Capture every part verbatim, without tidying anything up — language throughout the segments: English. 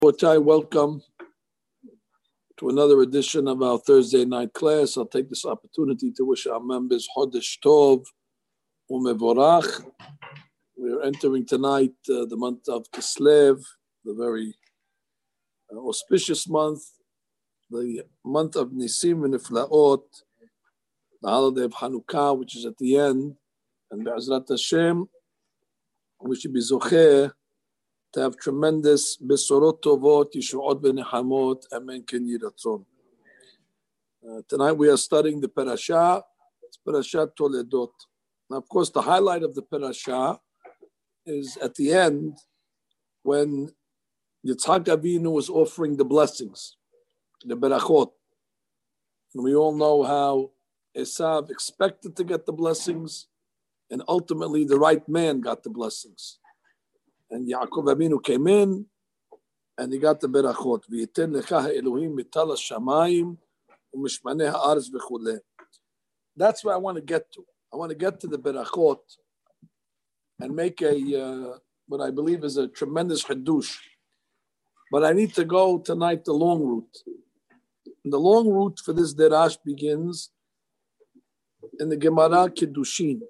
Botai, welcome to another edition of our Thursday night class. I'll take this opportunity to wish our members Chodesh Tov Umevorach. We're entering tonight uh, the month of Kislev, the very uh, auspicious month, the month of Nisim and Niflaot, the holiday of Hanukkah, which is at the end, and Be'ezrat Hashem, we should be zocher to have tremendous besorot tovot, yishuot v'nechamot, amen ken yeh ratzon. Tonight we are studying the parasha. It's Parashat Toledot. Now, of course, the highlight of the parasha is at the end when Yitzhak Avinu was offering the blessings, the berachot. And we all know how Esav expected to get the blessings, and ultimately the right man got the blessings. And Yaakov Avinu came in, and he got the berachot. V'yiten lecha ha'elohim mital ha'shamayim u'mishmanei ha'aretz v'chuleh. That's where I want to get to. I want to get to the berachot and make a uh, what I believe is a tremendous hadush. But I need to go tonight the long route. And the long route for this derash begins in the Gemara Kiddushin.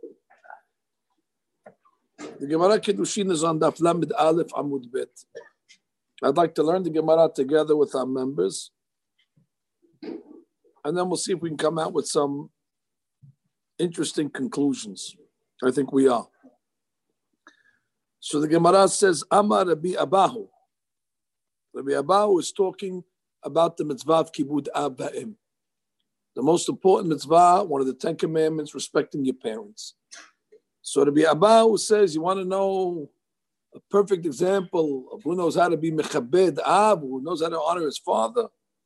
The Gemara Kiddushin is on Daf Lamed Aleph Amud Bet. I'd like to learn the Gemara together with our members, and then we'll see if we can come out with some interesting conclusions. I think we are. So the Gemara says, Amar Rabbi Abahu. Rabbi Abahu is talking about the mitzvah of Kibud Ab Va'em. The most important mitzvah, one of the Ten Commandments, respecting your parents. So Rabbi Abahu says, you want to know a perfect example of who knows how to be mechabed Ab, who knows how to honor his father?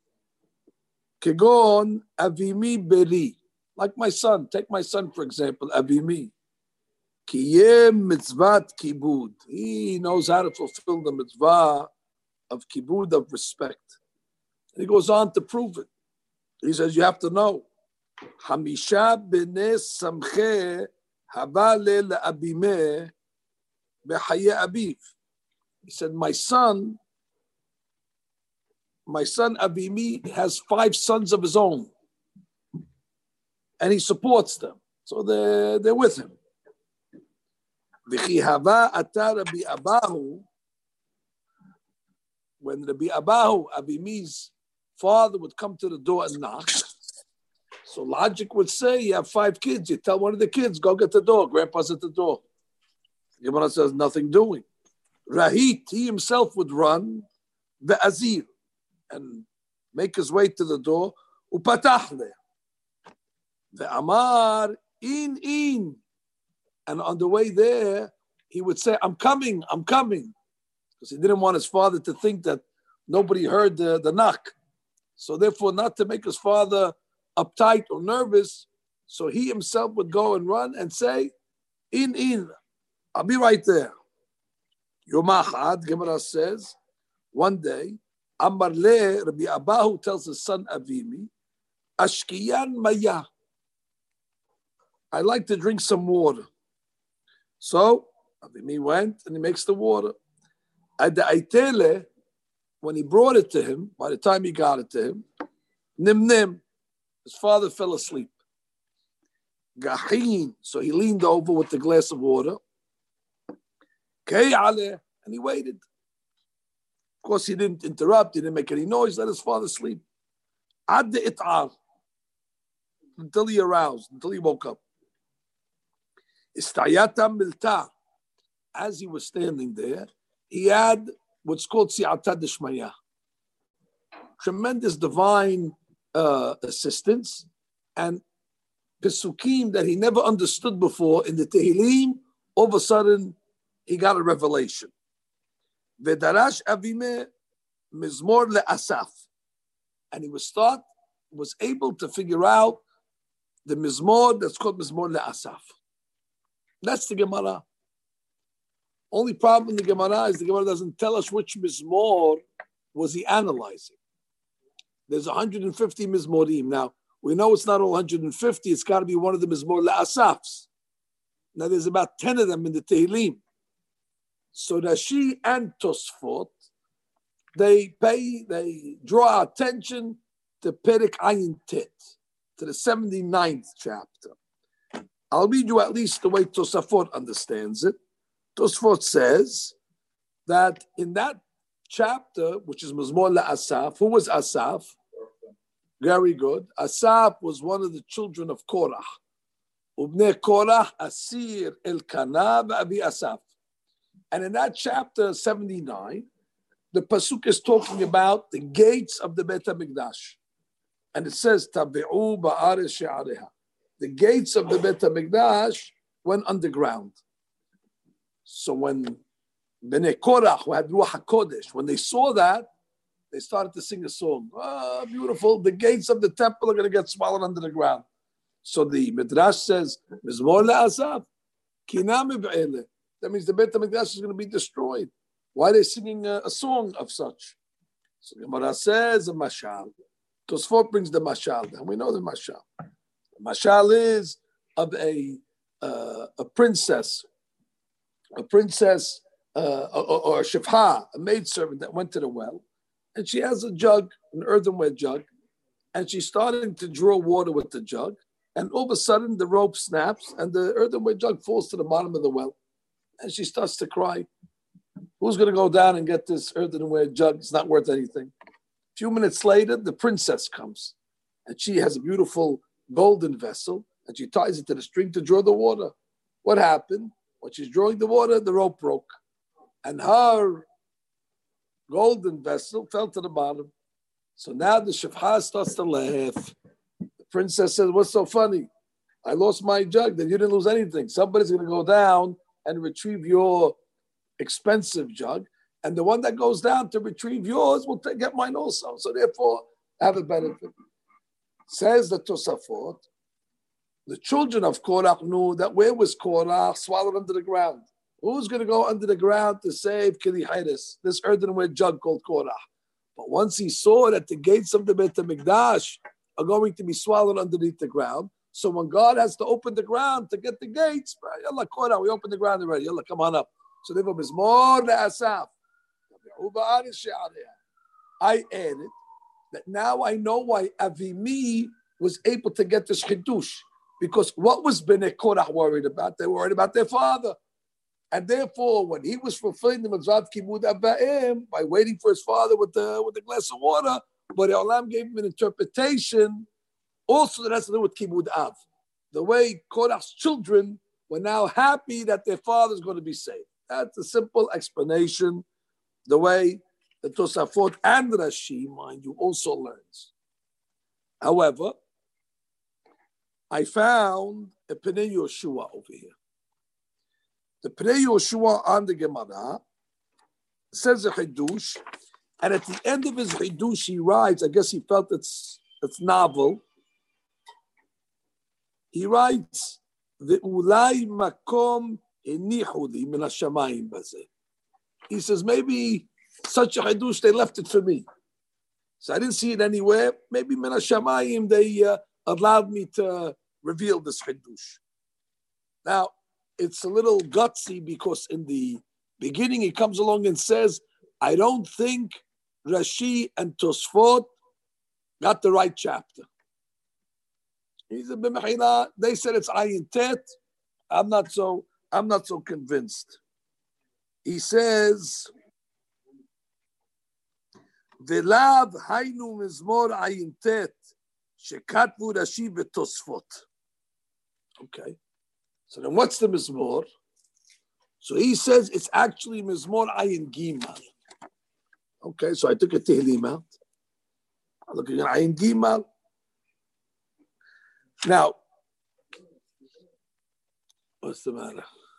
Kegon Avimi Beri. Like my son. Take my son, for example, Avimi. Kiyem mitzvat kibud. He knows how to fulfill the mitzvah of kibud, of respect. And he goes on to prove it. He says, you have to know. Hamisha b'nei samche habale le'abimeh b'chaye abiv. He said, my son, my son Avimi has five sons of his own. And he supports them. So they're, they're with him. V'chi hava ata Rabbi Abahu, when Rabbi Abahu, Avimi's father, would come to the door and knock, so logic would say, you have five kids, you tell one of the kids, go get the door, grandpa's at the door. Gemara says, nothing doing. Rahit, he himself would run, ve'azir, and make his way to the door, upatach le. Ve'amar, in, in. And on the way there, he would say, I'm coming, I'm coming. Because he didn't want his father to think that nobody heard the, the knock. So therefore, not to make his father uptight or nervous, so he himself would go and run and say, in, in, I'll be right there. Yom Achad, Gemara says, one day, Amar le, Rabbi Abahu tells his son Avimi, Ashkiyan maya. I like to drink some water. So Avimi went and he makes the water. At the Aitele, when he brought it to him, by the time he got it to him, nim nim, his father fell asleep. Gahin, so he leaned over with the glass of water. Kei ale, and he waited. Of course, he didn't interrupt, he didn't make any noise, let his father sleep. Ad de itar, until he aroused, until he woke up. Istayata milta, as he was standing there, he had what's called siyata deshmaya. Tremendous divine uh, assistance and pesukim that he never understood before in the Tehillim. All of a sudden, he got a revelation. Vedarash avime mizmor le'asaf. And he was start, was able to figure out the mizmor that's called mizmor le'asaf. That's the Gemara. Only problem in the Gemara is the Gemara doesn't tell us which mizmor was he analyzing. There's one hundred fifty mizmorim. Now, we know it's not all one hundred fifty. It's got to be one of the mizmor la'asafs. Now, there's about ten of them in the Tehillim. So Rashi and Tosfot they pay, they draw attention to Perek Ayin Tet, to the seventy-ninth chapter. I'll read you at least the way Tosafot understands it. Tosafot says that in that chapter, which is Mizmor LaAsaf, who was Asaf? Very good. Asaf was one of the children of Korah. Ubnei Korah, Asir, Elkanah, Abi Asaf. And in that chapter seventy-nine, the pasuk is talking about the gates of the Beit HaMikdash. And it says, Tabi'u ba'aretz she'areha. The gates of the Beit HaMikdash went underground. So when Bnei Korah, who had Ruach HaKodesh, when they saw that, they started to sing a song. Ah, oh, beautiful. The gates of the temple are going to get swallowed under the ground. So the Midrash says, Mizmor LaAsaf, kinami b'ele. That means the Beit HaMikdash is going to be destroyed. Why are they singing a, a song of such? So the Gemara says a mashal. Tosfot brings the mashal, and we know the mashal. The mashal is of a uh, a princess, a princess uh, or, or a shifha, a maidservant that went to the well, and she has a jug, an earthenware jug, and she's starting to draw water with the jug, and all of a sudden the rope snaps, and the earthenware jug falls to the bottom of the well, and she starts to cry. Who's going to go down and get this earthenware jug? It's not worth anything. A few minutes later, the princess comes, and she has a beautiful golden vessel, and she ties it to the string to draw the water. What happened? When she's drawing the water, the rope broke, and her golden vessel fell to the bottom. So now the shifha starts to laugh. The princess says, "What's so funny? I lost my jug, then you didn't lose anything. Somebody's going to go down and retrieve your expensive jug, and the one that goes down to retrieve yours will take, get mine also. So therefore, have a benefit." Says the Tosafot, the children of Korah knew that where was Korah? Swallowed under the ground. Who's going to go under the ground to save Kili Hairis, this earthenware jug called Korah? But once he saw that the gates of the Beit HaMikdash are going to be swallowed underneath the ground, so when God has to open the ground to get the gates, Yalla Korah, we opened the ground already. Yalla, come on up. So therefore, Mizmor LaAsaf. I added that now I know why Avimi was able to get this chidush, because what was Bnei Korah worried about? They were worried about their father. And therefore, when he was fulfilling the mitzvah Kibud Abaim by waiting for his father with the with the glass of water, but Olam gave him an interpretation also that has to do with Kibud Av. The way Korah's children were now happy that their father is going to be saved. That's a simple explanation, the way the Tosafot and Rashi, mind you, also learns. However, I found a Pnei Yoshua over here. The Pnei Yoshua on the Gemara says a Hidush, and at the end of his Hidush, he writes, I guess he felt it's, it's novel, he writes, Ve'ulai makom henichuli min hashamayim bazeh. He says, maybe such a Hidush, they left it for me. So I didn't see it anywhere. Maybe min hashamayim, they uh, allowed me to reveal this Hidush. Now, it's a little gutsy because in the beginning he comes along and says, I don't think Rashi and Tosfot got the right chapter. He's a b'mechila. They said it's Ayin Tet. I'm not so. I'm not so convinced. He says, "Velav haynu mizmor Ayin Tet shekatvu Rashi v'Tosfot." Okay. So then, what's the mizmor? So he says it's actually mizmor Ayin Gimal. Okay. So I took a Tehillim out. I'm looking at Ayin Gimal. Now, what's the matter?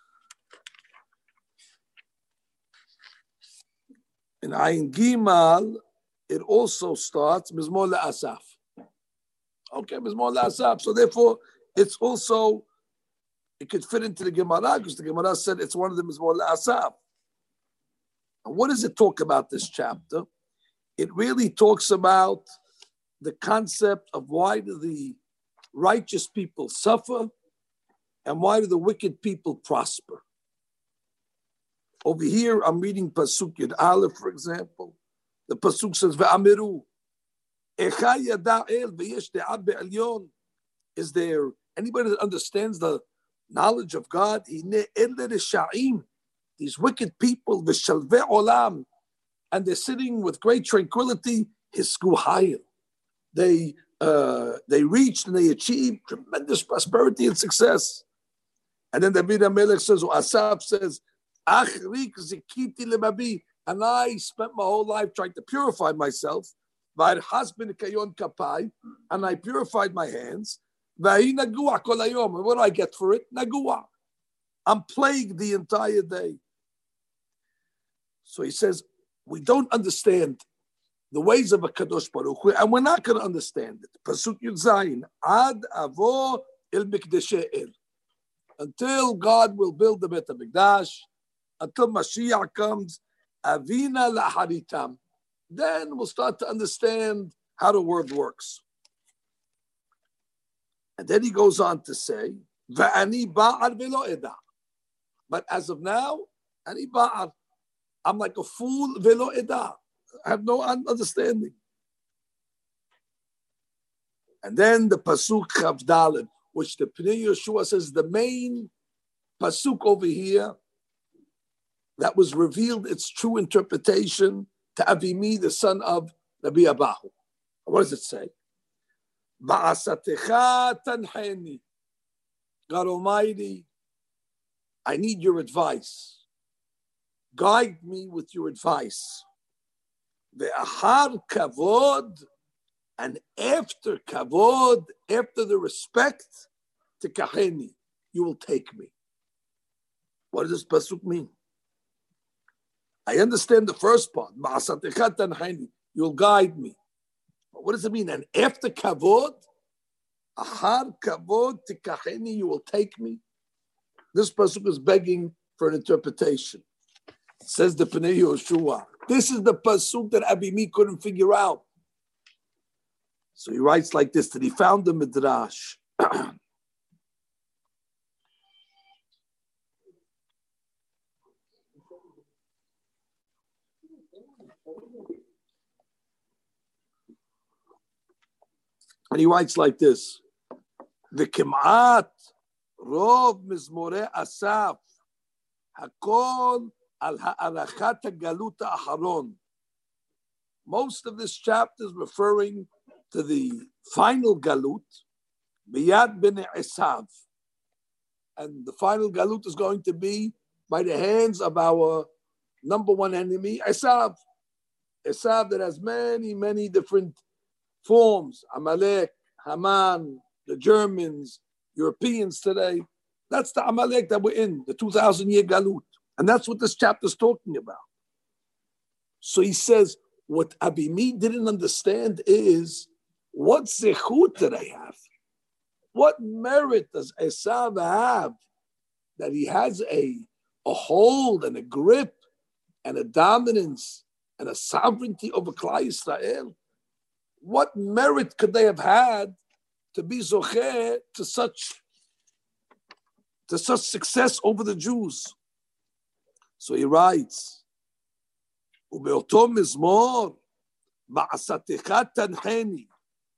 In Ayin Gimal, it also starts Mizmor LaAsaf. Okay, Mizmor LaAsaf. So therefore, it's also, it could fit into the Gemara because the Gemara said it's one of the Mizmor LaAsaf. And what does it talk about, this chapter? It really talks about the concept of why do the righteous people suffer and why do the wicked people prosper. Over here, I'm reading Pasuk Yud Aleph, for example. The pasuk says, "Ve'amiru echa yada el ve'yesh de'ad be'elyon." Is there anybody that understands the knowledge of God? These wicked people, v'shalvei olam, and they're sitting with great tranquility. Hisku They uh, they reached and they achieved tremendous prosperity and success. And then David HaMelech says, or Asaf says, Achrik zikiti lebabi, and I spent my whole life trying to purify myself. V'arhasbin kayon kapai, and I purified my hands. V'ahi nagua kol hayom, and what do I get for it? Nagua. I'm plagued the entire day. So he says, we don't understand the ways of a Kadosh Baruch Hu, and we're not going to understand it. Pasuk Yud Zayin, Ad avo il mikdeshe el. Until God will build the Bet HaMikdash, until Mashiach comes, avina laharitam. Then we'll start to understand how the word works. And then he goes on to say, Va'ani ba'ar velo eda. But as of now, ani ba'ar. I'm like a fool, velo eda. I have no understanding. And then the pasuk Chavdalet, which the Pnei Yeshua says the main pasuk over here that was revealed its true interpretation to Avimi, the son of Rabbi Abahu. What does it say? Ba'asatecha tanheni. God Almighty, I need your advice. Guide me with your advice. Ve'achar kavod, and after kavod, after the respect, tekaheni, you will take me. What does this pasuk mean? I understand the first part. Ba'asatecha tanheni, you'll guide me. But what does it mean? And after kavod, achar kavod tekaheni, you will take me. This pasuk is begging for an interpretation. Says the Pnei Yoshua. This is the pasuk that Abimi couldn't figure out. So he writes like this, that he found the Midrash. And he writes like this. The Kim'at Rov Mizmorei Asaf Hakol Al Ha'arachat Galut Aharon. Most of this chapter is referring to the final Galut, Biyad ben Esav. And the final Galut is going to be by the hands of our number one enemy, Esav. Esav that has many, many different forms. Amalek, Haman, the Germans, Europeans today. That's the Amalek that we're in, the two thousand year Galut. And that's what this chapter is talking about. So he says, what Abimi didn't understand is, what zechut did I have? What merit does Esav have that he has a, a hold and a grip and a dominance and a sovereignty over Klal Yisrael? What merit could they have had to be zocher to such to such success over the Jews? So he writes, "Ubeoto mizmor ba'asatecha tancheni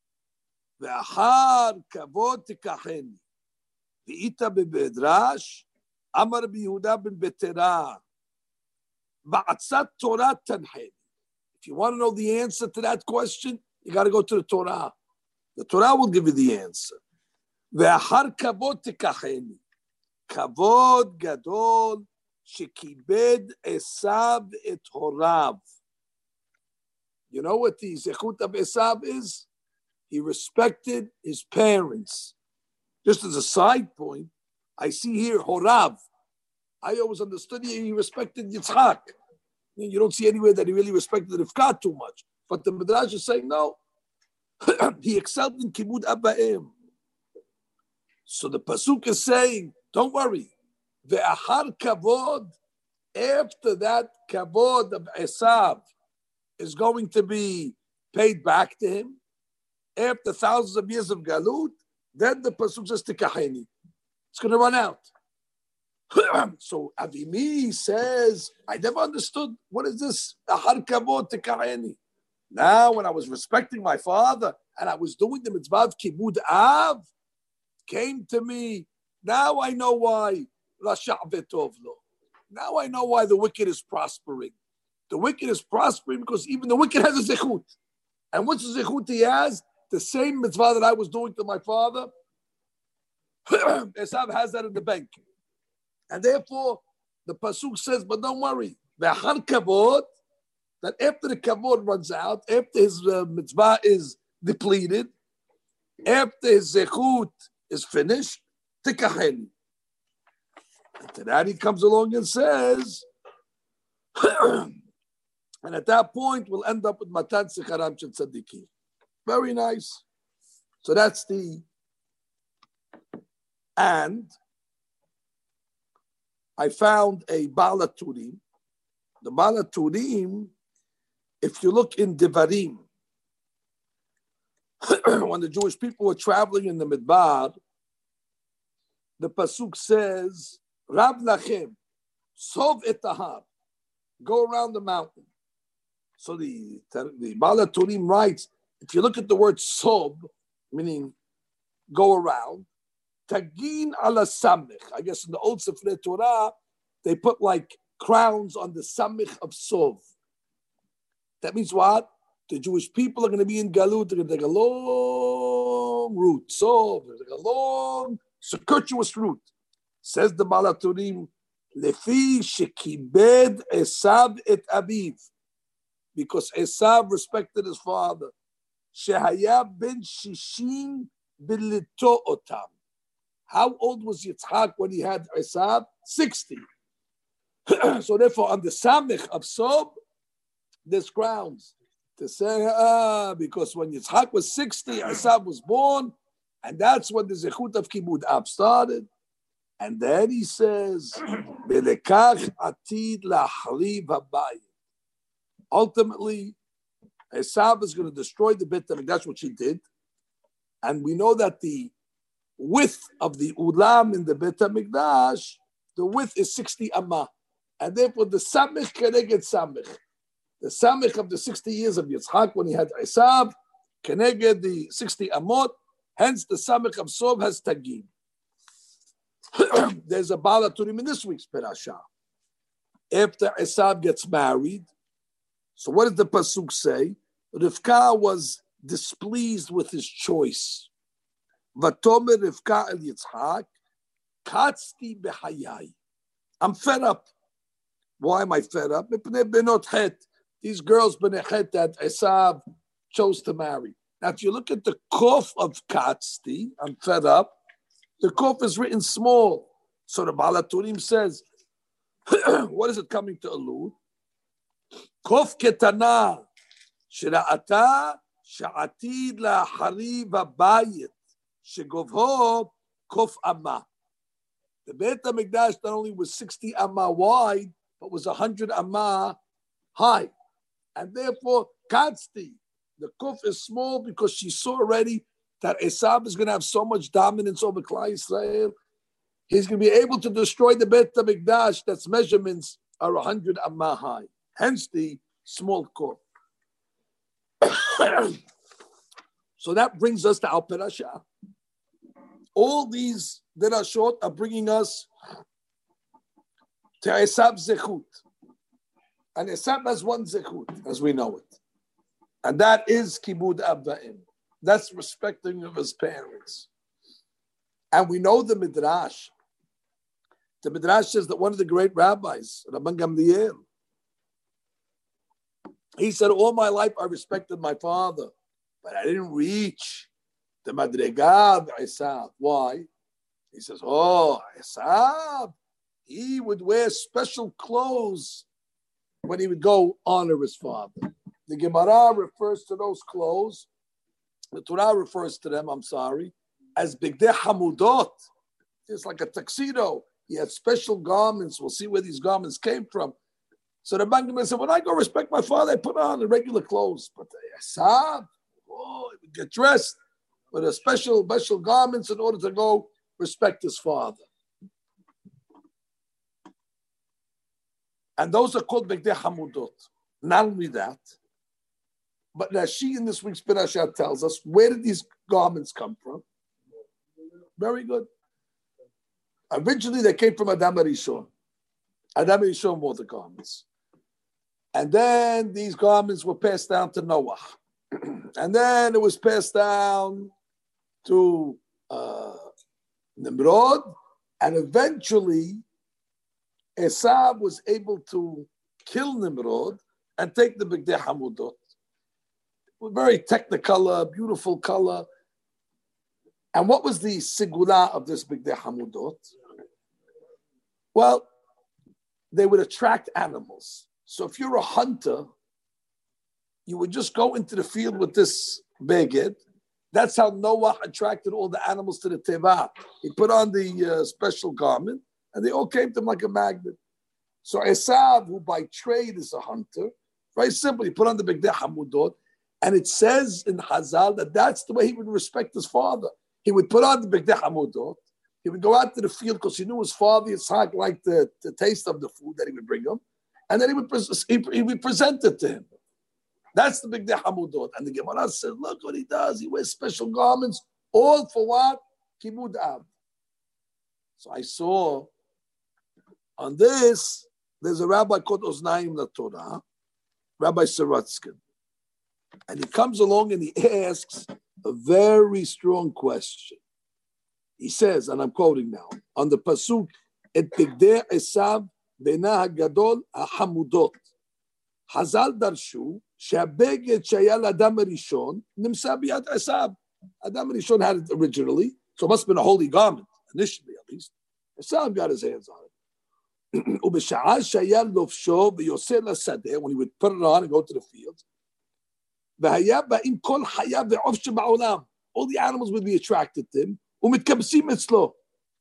ve'achar kavod tikacheni ve'ita bebedrash amar biYehuda ben Betera ba'atzat Torah tancheni." If you want to know the answer to that question, you got to go to the Torah. The Torah will give you the answer. Ve'achar kavod tikacheni, kavod gadol shekibed Esav et horav. You know what the zechut of Esav is? He respected his parents. Just as a side point, I see here horav. I always understood he respected Yitzchak. You don't see anywhere that he really respected Rivka too much. But the Midrash is saying no. He excelled in kibud abaim. So the pasuk is saying, don't worry. Ve'achar kavod, after that kavod of Esav is going to be paid back to him, after thousands of years of galut, then the pasuk says tikacheni. It's going to run out. So Avimi says, I never understood. What is this? Now, when I was respecting my father and I was doing the mitzvah of Kibud Av, came to me. Now I know why. Now I know why the wicked is prospering. The wicked is prospering because even the wicked has a zechut. And what's the zechut he has? The same mitzvah that I was doing to my father. Esav has that in the bank. And therefore, the pasuk says, but don't worry. Ve'achar kavod, that after the kavod runs out, after his uh, mitzvah is depleted, after his zechut is finished, tikacheni. And to that he comes along and says, and at that point we'll end up with matan secharam shel tzaddikim. Very nice. So that's the, and I found a Baal HaTurim. The Baal HaTurim, if you look in Devarim, when the Jewish people were traveling in the Midbar, the pasuk says, Rab lachem, sov et ahar, go around the mountain. So the, the Baal HaTurim writes, if you look at the word sov, meaning go around, tagin ala samich. I guess in the old Sefer Torah, they put like crowns on the samich of sov. That means what? The Jewish people are going to be in Galut. They're going to take a long route. Sov, they're going to take a long, circuitous route. Says the Baal HaTurim, lefi shekibed Esav et aviv, because Esav respected his father. Shehaya ben shishin bilito otam. How old was Yitzchak when he had Esav? sixty. So therefore, on the Samich of Sob, there's grounds to say, ah, because when Yitzchak was sixty, Esav was born, and that's when the Zechut of Kibud Av started. And then he says, Belekach atid lahariv habayit. Ultimately, Esav is going to destroy the Beit HaMikdash. That's what she did. And we know that the width of the ulam in the Beit HaMikdash, the width is sixty amah. And therefore the samich keneged samich. The samich of the sixty years of Yitzchak when he had Esav, keneged the sixty amot, hence the samich of Sov has tagim. There's a Baal HaTurim in this week's Perashah. After Esav gets married, so what does the pasuk say? Rivka was displeased with his choice. Vatomer Rivka el Yitzchak, katzti behayai. I'm fed up. Why am I fed up? These girls benechet that Esav chose to marry. Now, if you look at the kof of katzti, I'm fed up. The kof is written small. So the Baal HaTurim says, what is it coming to allude? Kof ketana, shira'ata sha'atid la'hariv habayit, shegovho kof amma. The Beit HaMikdash not only was sixty amma wide, but was one hundred amma high. And therefore, Katzti, the kuf is small because she saw already that Esav is going to have so much dominance over Klal Yisrael. He's going to be able to destroy the Beit HaMikdash that's measurements are one hundred amma high. Hence the small kuf. So that brings us to Al Perashah. All these that are short are bringing us to Esav Zechut. And Esav has one Zechut, as we know it. And that is Kibud Abba'im. That's respecting of his parents. And we know the Midrash. The Midrash says that one of the great rabbis, Rabban Gamliel, he said, all my life I respected my father, but I didn't reach the Madrega of Esav. Why? He says, oh, Esav, he would wear special clothes when he would go honor his father. The Gemara refers to those clothes, the Torah refers to them, I'm sorry, as Bigdei Hamudot. It's like a tuxedo. He had special garments. We'll see where these garments came from. So the Bangladesh said, when I go respect my father, I put on the regular clothes. But Esav, oh, he would get dressed with a special, special garments in order to go respect his father. And those are called Begdei Hamudot. Not only that, but Rashi in this week's Parasha tells us, where did these garments come from? Very good. Originally, they came from Adam HaRishon. Adam HaRishon wore the garments. And then these garments were passed down to Noah. And then it was passed down to uh, Nimrod. And eventually, Esav was able to kill Nimrod and take the Begdei Hamudot. Very technicolor, beautiful color. And what was the sigula of this Begdei Hamudot? Well, they would attract animals. So if you're a hunter, you would just go into the field with this beged. That's how Noah attracted all the animals to the teva. He put on the uh, special garment, and they all came to him like a magnet. So Esav, who by trade is a hunter, very simple, he put on the Begdei Hamudot, and it says in Hazal that that's the way he would respect his father. He would put on the Begdei Hamudot. He would go out to the field because he knew his father, Yitzhak, liked the, the taste of the food that he would bring him. And then he would, he, he would present it to him. That's the Begdei Hamudot. And the Gemara says, look what he does. He wears special garments, all for what? Kibud Av. So I saw on this, there's a rabbi called Oznaim LaTorah, Rabbi Saratskin. And he comes along and he asks a very strong question. He says, and I'm quoting now, on the pasuk, Et Begdei Esav Bena HaGadol HaHamudot. Hazal darshu, she'abeged she'aya l'Adam HaRishon, nimsa biyad Esav. Adam HaRishon had it originally, so it must have been a holy garment, initially at least. Esav got his hands on it. Ubesha'ah she'aya lofsho v'yoseh l'sadeh, when he would put it on and go to the field. V'haya ba'im kol haya ve'of she'ba'olam. All the animals would be attracted to him. U'mitkabsim etzlo.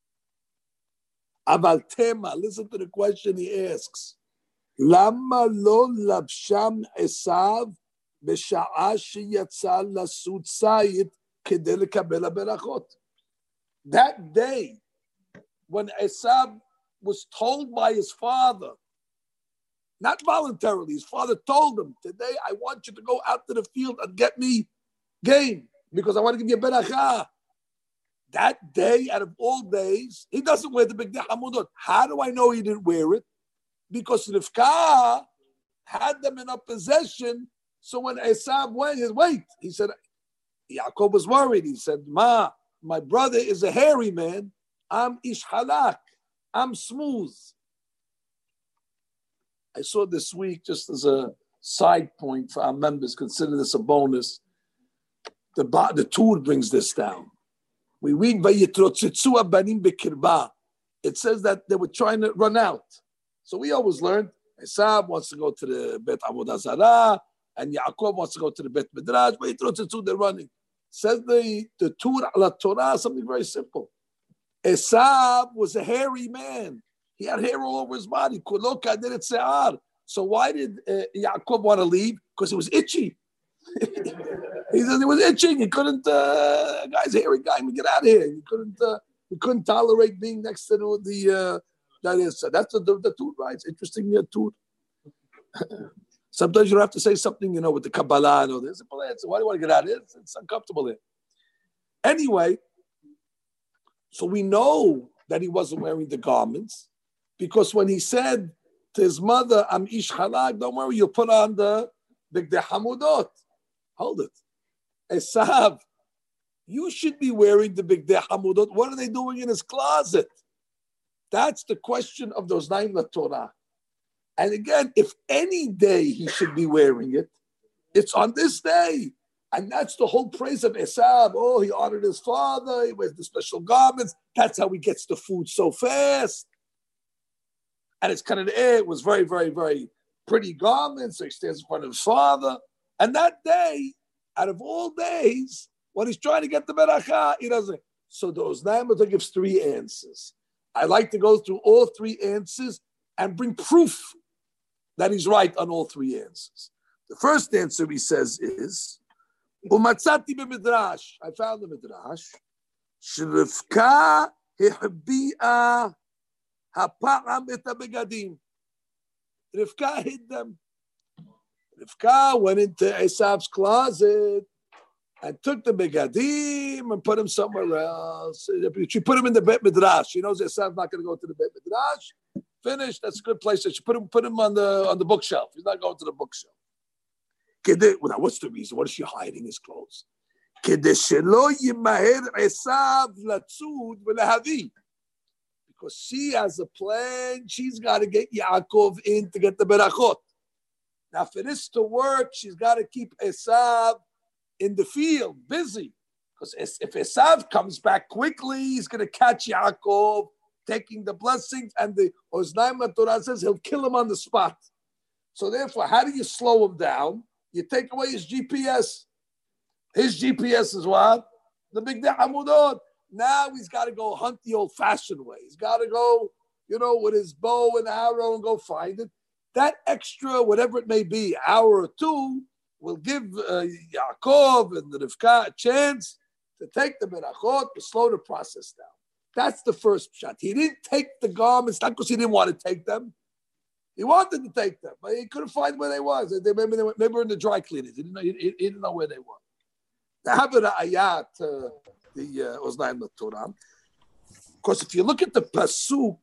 Aval tema, listen to the question he asks. Lama lo labsham Esav b'sha'a sheyatza lasut sayit kedei lekabel haberachot. That day, when Esav was told by his father, not voluntarily, his father told him, today I want you to go out to the field and get me game because I want to give you a beracha. That day, out of all days, he doesn't wear the Begdei Hamudot. How do I know he didn't wear it? Because Rivka had them in her possession. So when Esav went, he said, wait, he said, Yaakov was worried. He said, Ma, my brother is a hairy man. I'm ish halak. I'm smooth. I saw this week, just as a side point for our members, consider this a bonus. The, the Tur brings this down. We read Vayitrotzitzu abanim bekirba. It says that they were trying to run out. So we always learned Esav wants to go to the Bet Avodah Zarah, and Yaakov wants to go to the Bet Midrash. Vayitrotzitzu, they're running. Says the the Tur ala Torah something very simple. Esav was a hairy man. He had hair all over his body. So why did uh, Yaakov want to leave? Because it was itchy. He said it was itching. He couldn't. Uh, guy's a hairy guy. Get out of here. He couldn't. Uh, he couldn't tolerate being next to the. the uh, that is. Uh, that's the the, the tour, right? It's interesting. Uh, tour. Sometimes you have to say something, you know, with the Kabbalah and all this. Why do you want to get out of here? It's, it's uncomfortable there. Anyway, so we know that he wasn't wearing the garments because when he said to his mother, "I'm ish halak," don't worry, you'll put on the Begdei Hamudot. Hold it. Esav, you should be wearing the Begdei Hamudot. What are they doing in his closet? That's the question of those nine Torah. And again, if any day he should be wearing it, it's on this day. And that's the whole praise of Esav. Oh, he honored his father. He wears the special garments. That's how he gets the food so fast. And it's kind of the air. It was very, very, very pretty garments. So he stands in front of his father. And that day, out of all days, when he's trying to get the beracha, he doesn't. So the Oznaim gives three answers. I like to go through all three answers and bring proof that he's right on all three answers. The first answer he says is, Umatzati b'midrash. I found the midrash. Shrivka hihbi'a hapa'am et habegadim. Rivka hid them. Rivka went into Esav's closet and took the begadim and put them somewhere else. She put them in the Bet Midrash. She knows Esav's not going to go to the Bet Midrash. Finished. That's a good place. She put him put him on the on the bookshelf. He's not going to the bookshelf. Well, now, what's the reason? What is she hiding his clothes? Because she has a plan. She's got to get Yaakov in to get the berachot. Now, for this to work, she's got to keep Esav in the field, busy. Because if Esav comes back quickly, he's going to catch Yaakov taking the blessings, and the Oznaim Torah says he'll kill him on the spot. So therefore, how do you slow him down? You take away his G P S. His G P S is what? The big Hamudot. Now he's got to go hunt the old-fashioned way. He's got to go, you know, with his bow and arrow and go find it. That extra, whatever it may be, hour or two, will give uh, Yaakov and the Rivka a chance to take the berachot, to slow the process down. That's the first shot. He didn't take the garments, not because he didn't want to take them. He wanted to take them, but he couldn't find where they was. They, maybe they were, maybe were in the dry cleaners. He didn't know, he, he didn't know where they were. They have an ayat, uh, the Oznaim Torah. Of course, if you look at the pasuk,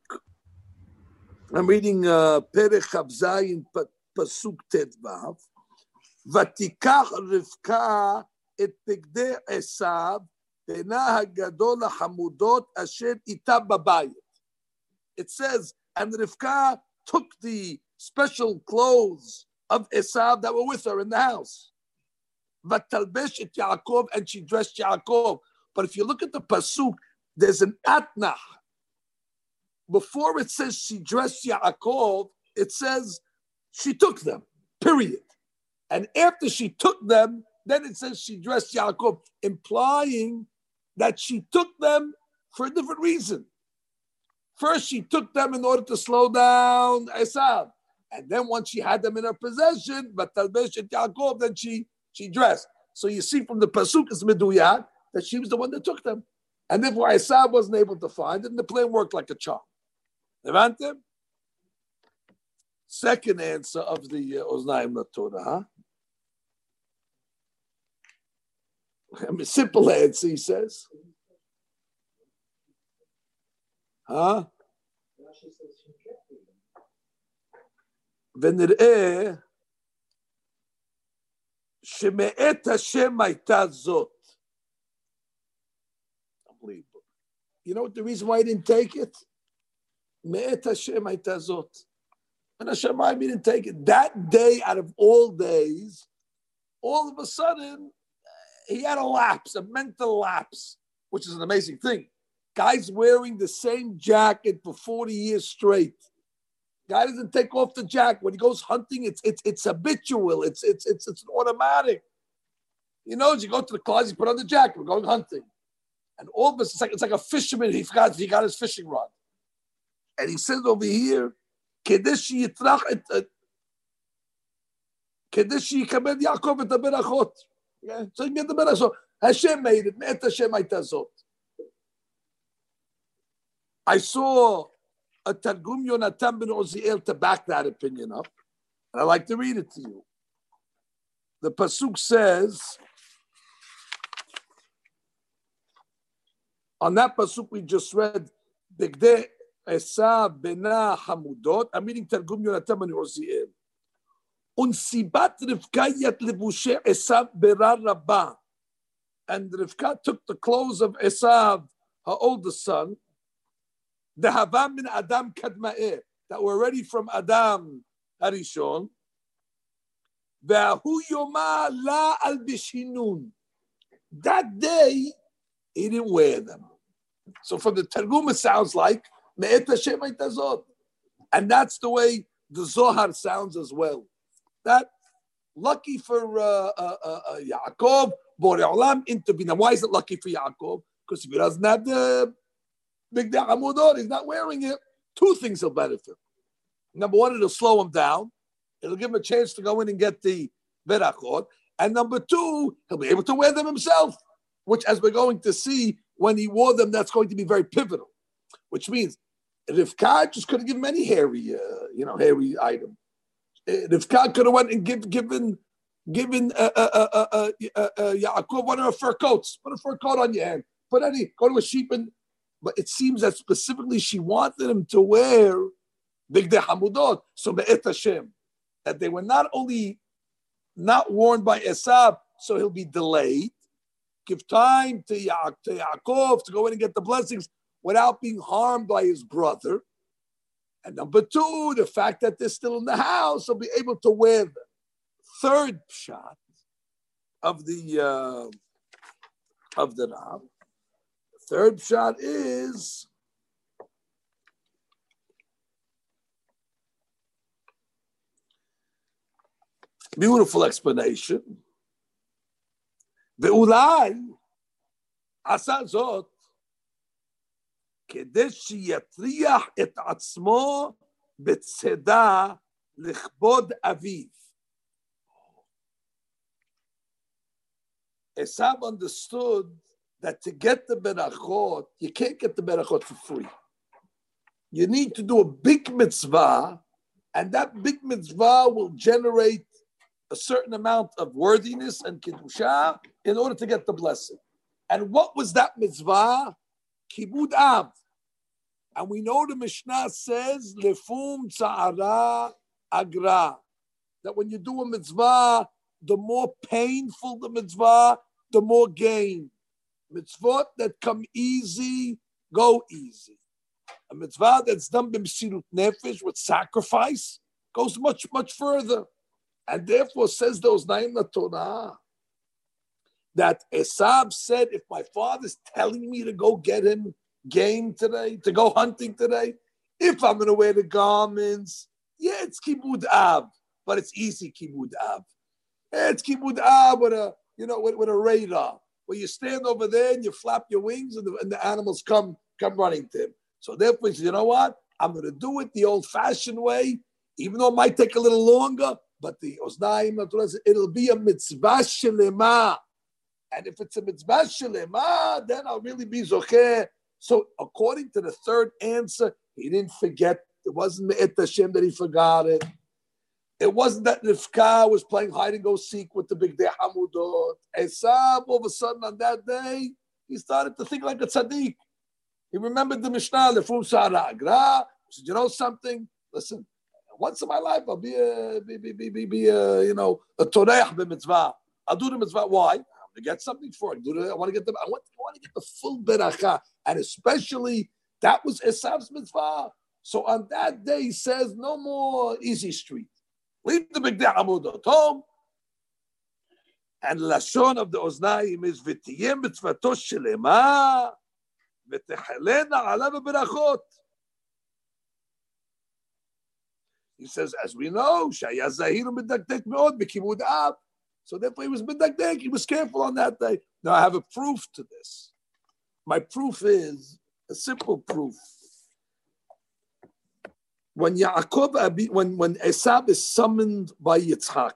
I'm reading Perech Chavzayin pasuk Tedvav. Vatikach Rivka et bigdei Esav bena hagadol hamudot asher ita babayit. It says, and Rivka took the special clothes of Esav that were with her in the house. Vatalbesh et Yaakov, and she dressed Yaakov. But if you look at the pasuk, there's an atnach. Before it says she dressed Yaakov, it says she took them, period. And after she took them, then it says she dressed Yaakov, implying that she took them for a different reason. First, she took them in order to slow down Esav. And then once she had them in her possession, but Talbesh et Yaakov, then she, she dressed. So you see from the pasuk, it's Meduyat, that she was the one that took them. And therefore Esav wasn't able to find it, and the plan worked like a charm. Levante? Second answer of the uh, Oznaim Torah, huh? I mean, simple answer, he says. Huh? ונראה שמאת השם הייתה זאת. Unbelievable. You know what the reason why he didn't take it? מאת השם הייתה זאת. And Hashem, I didn't take it. That day, out of all days, all of a sudden, he had a lapse, a mental lapse, which is an amazing thing. Guy's wearing the same jacket for forty years straight. Guy doesn't take off the jacket. When he goes hunting, it's it's it's habitual. It's it's it's it's automatic. He knows you go to the closet, you put on the jacket, we're going hunting. And all of us, it's like, it's like a fisherman, he forgot he got his fishing rod. And he says over here, Kedesh yitrach et Kedesh yikabed Yaakov et berachot. Yeah, so he made the berachot. Hashem made it. Me'et Hashem hayta zot. I saw a Targum Yonatan ben Oziel to back that opinion up, and I'd like to read it to you. The pasuk says, on that pasuk we just read, Bigdei Esav bena hamudot. I'm reading Targum Yonatan ben Oziel. Unsibat Rivka yat levushe Esav berar rabba. And Rivka took the clothes of Esav, her oldest son, the Havam min Adam Kadma'eh, that were ready from Adam Harishon. Ve'ahu yoma la al bishinun. That day, he didn't wear them. So from the Targum, it sounds like Me'et Hashem hayta zot. And that's the way the Zohar sounds as well. That lucky for uh, uh, uh, uh, Yaakov, Borei Olam intervened. Now, why is it lucky for Yaakov? Because if he doesn't have the Big Hamudot, he's not wearing it. Two things will benefit. Number one, it'll slow him down. It'll give him a chance to go in and get the berachot. And number two, he'll be able to wear them himself, which, as we're going to see, when he wore them, that's going to be very pivotal. Which means, Rivka just couldn't give him any hairy, uh, you know, hairy item. Rivka could have went and give, given given uh, uh, uh, uh, uh, uh, uh, Yaakov one of her fur coats. Put a fur coat on your hand. Put any, go to a sheep and, but it seems that specifically she wanted him to wear Bigdei Hamudot. So Be'et Hashem, that they were not only not worn by Esav, so he'll be delayed. Give time to, Ya- to Yaakov to go in and get the blessings without being harmed by his brother. And number two, the fact that they're still in the house, he'll be able to wear them. Third shot of the uh, of the Rav. The third shot is beautiful explanation. ואולי עשה זאת כדי שיטריח את עצמו בצדה לכבוד אביו. Esav understood that to get the berachot, you can't get the berachot for free. You need to do a big mitzvah, and that big mitzvah will generate a certain amount of worthiness and kedusha in order to get the blessing. And what was that mitzvah? Kibud av. And we know the Mishnah says, lefum tza'ara agra. That when you do a mitzvah, the more painful the mitzvah, the more gain. Mitzvot that come easy, go easy. A mitzvah that's done b'msirut nefesh, with sacrifice, goes much, much further. And therefore, says those nine the Torah, that Esav said, if my father's telling me to go get him game today, to go hunting today, if I'm going to wear the garments, yeah, it's kibud av, but it's easy kibud av. It's kibud av with a, you know, with, with a radar, where you stand over there and you flap your wings and the, and the animals come, come running to him. So therefore, he says, you know what? I'm going to do it the old-fashioned way, even though it might take a little longer, but the Oznaim, it'll be a mitzvah shelema. And if it's a mitzvah shelema, then I'll really be zocher. So according to the third answer, he didn't forget. It wasn't Me'et Hashem that he forgot it. It wasn't that Rivka was playing hide and go seek with the Bigdei Hamudot. Esav, all of a sudden on that day, he started to think like a tzaddik. He remembered the Mishnah, Lefum Tza'ara Agra. He said, you know something? Listen, once in my life, I'll be a, be, be, be, be, be a, you know, a toreach b'mitzvah. I'll do the mitzvah. Why? I'm going to get something for it. Do the, I want to get the, I want, I want to get the full beracha. And especially, that was Esav's mitzvah. So on that day, he says, no more easy street. Leave the Bigdei Hamudot home. And Lashon of the Oznaim is v'tiyem mitzvato shelema v'techelena alav berachot. He says, as we know, Shaya Zahiru Medakdek Meod B'Kibud Av. So therefore he was Medakdek, he was careful on that day. Now I have a proof to this. My proof is a simple proof. When Yaakov, when, when Esav is summoned by Yitzhak,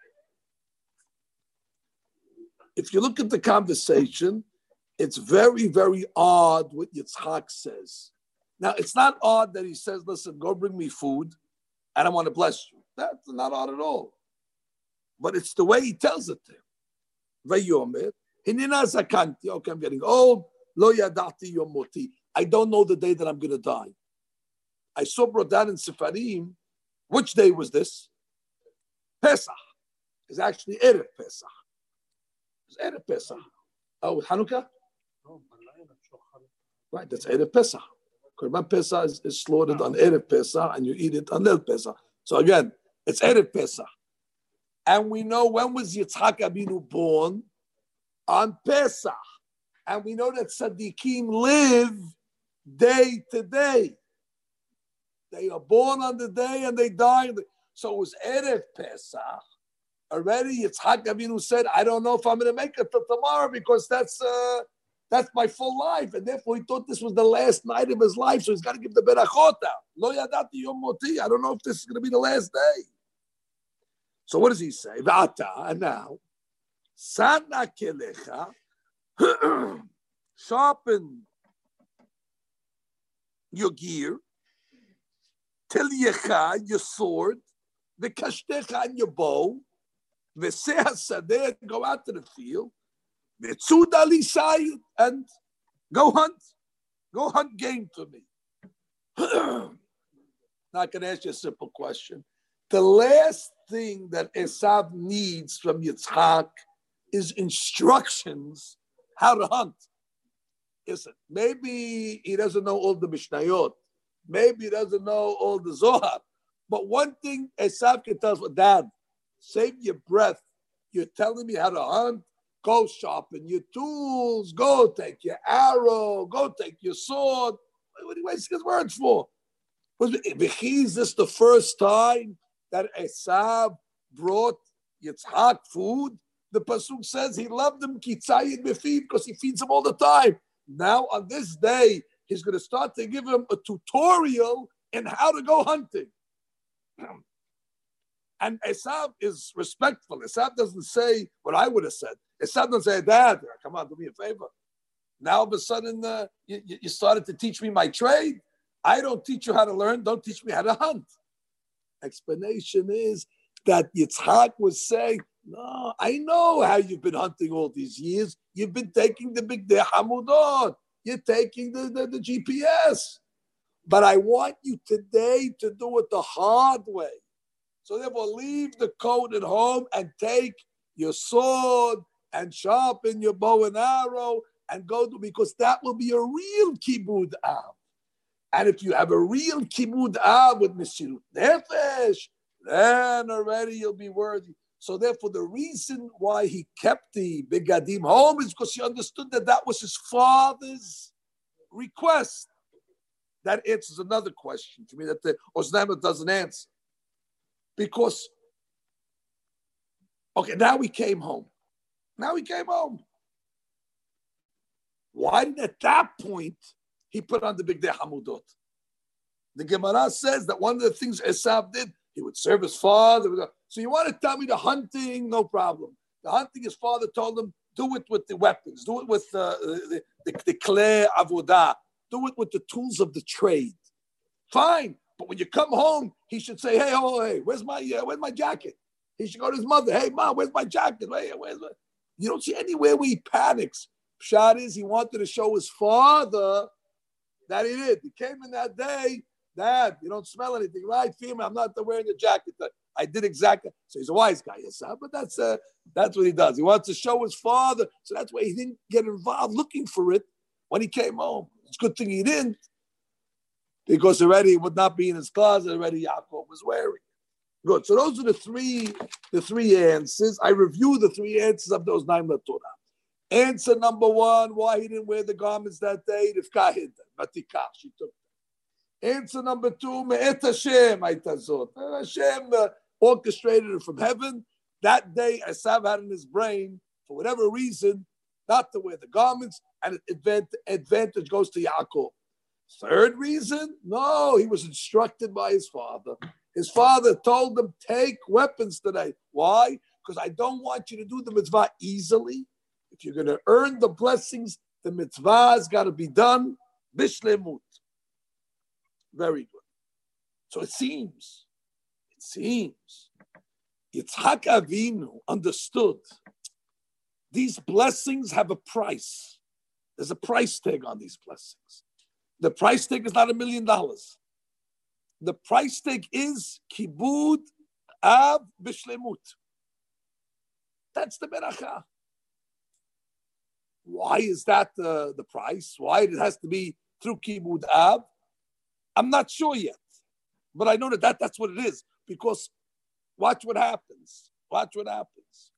if you look at the conversation, it's very, very odd what Yitzhak says. Now, it's not odd that he says, listen, go bring me food, and I want to bless you. That's not odd at all. But it's the way he tells it to him. Vayomer, hinina zakanti, okay, I'm getting old, lo yadati yomoti. I don't know the day that I'm going to die. I saw brought down in Sefarim, which day was this? Pesach. It's actually Erev Pesach. It's Erev Pesach. Oh, Hanukkah? Right, that's Erev Pesach. Korban Pesach is, is slaughtered on Erev Pesach, and you eat it on Leil Pesach. So again, it's Erev Pesach. And we know when was Yitzhak Abinu born? On Pesach. And we know that Tzaddikim live day to day. They are born on the day and they die. On the... So it was Erev Pesach. Already Yitzhak Abinu said, I don't know if I'm going to make it till tomorrow because that's uh, that's my full life. And therefore he thought this was the last night of his life. So he's got to give the berachot out. Lo yadati yom moti. I don't know if this is going to be the last day. So what does he say? V'ata, and now, sana kelecha, sharpen your gear, tel yecha, your sword, the kashtecha and your bow, the sadeh, go out to the field, the tzudali sayid, and go hunt. Go hunt game for me. Now I can ask you a simple question. The last thing that Esav needs from Yitzchak is instructions how to hunt. Listen, maybe he doesn't know all the Mishnayot. Maybe he doesn't know all the Zohar. But one thing Esav can tell us, well, Dad, save your breath. You're telling me how to hunt? Go sharpen your tools. Go take your arrow. Go take your sword. What are you wasting his words for? Is this the first time that Esav brought Yitzchak food? The pasuk says he loved him kitzayid b'fiv because he feeds him all the time. Now on this day, he's going to start to give him a tutorial in how to go hunting. And Esav is respectful. Esav doesn't say what I would have said. Esav doesn't say, Dad, come on, do me a favor. Now all of a sudden, uh, you, you started to teach me my trade. I don't teach you how to learn. Don't teach me how to hunt. Explanation is that Yitzchak was saying, no, I know how you've been hunting all these years. You've been taking the big the hamudot. You're taking the, the, the G P S. But I want you today to do it the hard way. So therefore, leave the coat at home and take your sword and sharpen your bow and arrow and go to, because that will be a real kibud av. And if you have a real kibud av with Mesirut Nefesh, then already you'll be worthy. So therefore, the reason why he kept the begadim home is because he understood that that was his father's request. That answers another question to me that the Osnama doesn't answer. Because, okay, now we came home. Now he came home. Why did at that point he put on the big day hamudot? The Gemara says that one of the things Esav did, he would serve his father. So you want to tell me the hunting, no problem. The hunting, his father told him, do it with the weapons, do it with uh, the, the, the klei avodah, do it with the tools of the trade. Fine. But when you come home, he should say, hey, oh, hey, where's my uh, where's my jacket? He should go to his mother. Hey, Mom, where's my jacket? Where, where's my... You don't see anywhere where he panics. Pshat is he wanted to show his father that he did. He came in that day, Dad, you don't smell anything, right? Female, I'm not wearing a jacket. I did exactly. So he's a wise guy, yes, sir. But that's uh, that's what he does. He wants to show his father. So that's why he didn't get involved looking for it when he came home. It's a good thing he didn't. Because already it would not be in his closet. Already Yaakov was wearing. Good. So those are the three, the three answers. I review the three answers of those nine Torah. Answer number one: why he didn't wear the garments that day? Rivka hid them. Matikah, she took them. Answer number two: Me'et Hashem Aitazot. Hashem uh, orchestrated it from heaven. That day, Esav had in his brain, for whatever reason, not to wear the garments, and advantage goes to Yaakov. Third reason? No, he was instructed by his father. His father told him, take weapons today. Why? Because I don't want you to do the mitzvah easily. If you're going to earn the blessings, the mitzvah has got to be done bishlemut. Very good. So it seems, it seems, Yitzhak Avinu understood these blessings have a price. There's a price tag on these blessings. The price tag is not a million dollars. The price tag is kibud av bishlemut. That's the beracha. Why is that uh, the price? Why it has to be through kibud av? I'm not sure yet, but I know that, that that's what it is. Because watch what happens. Watch what happens.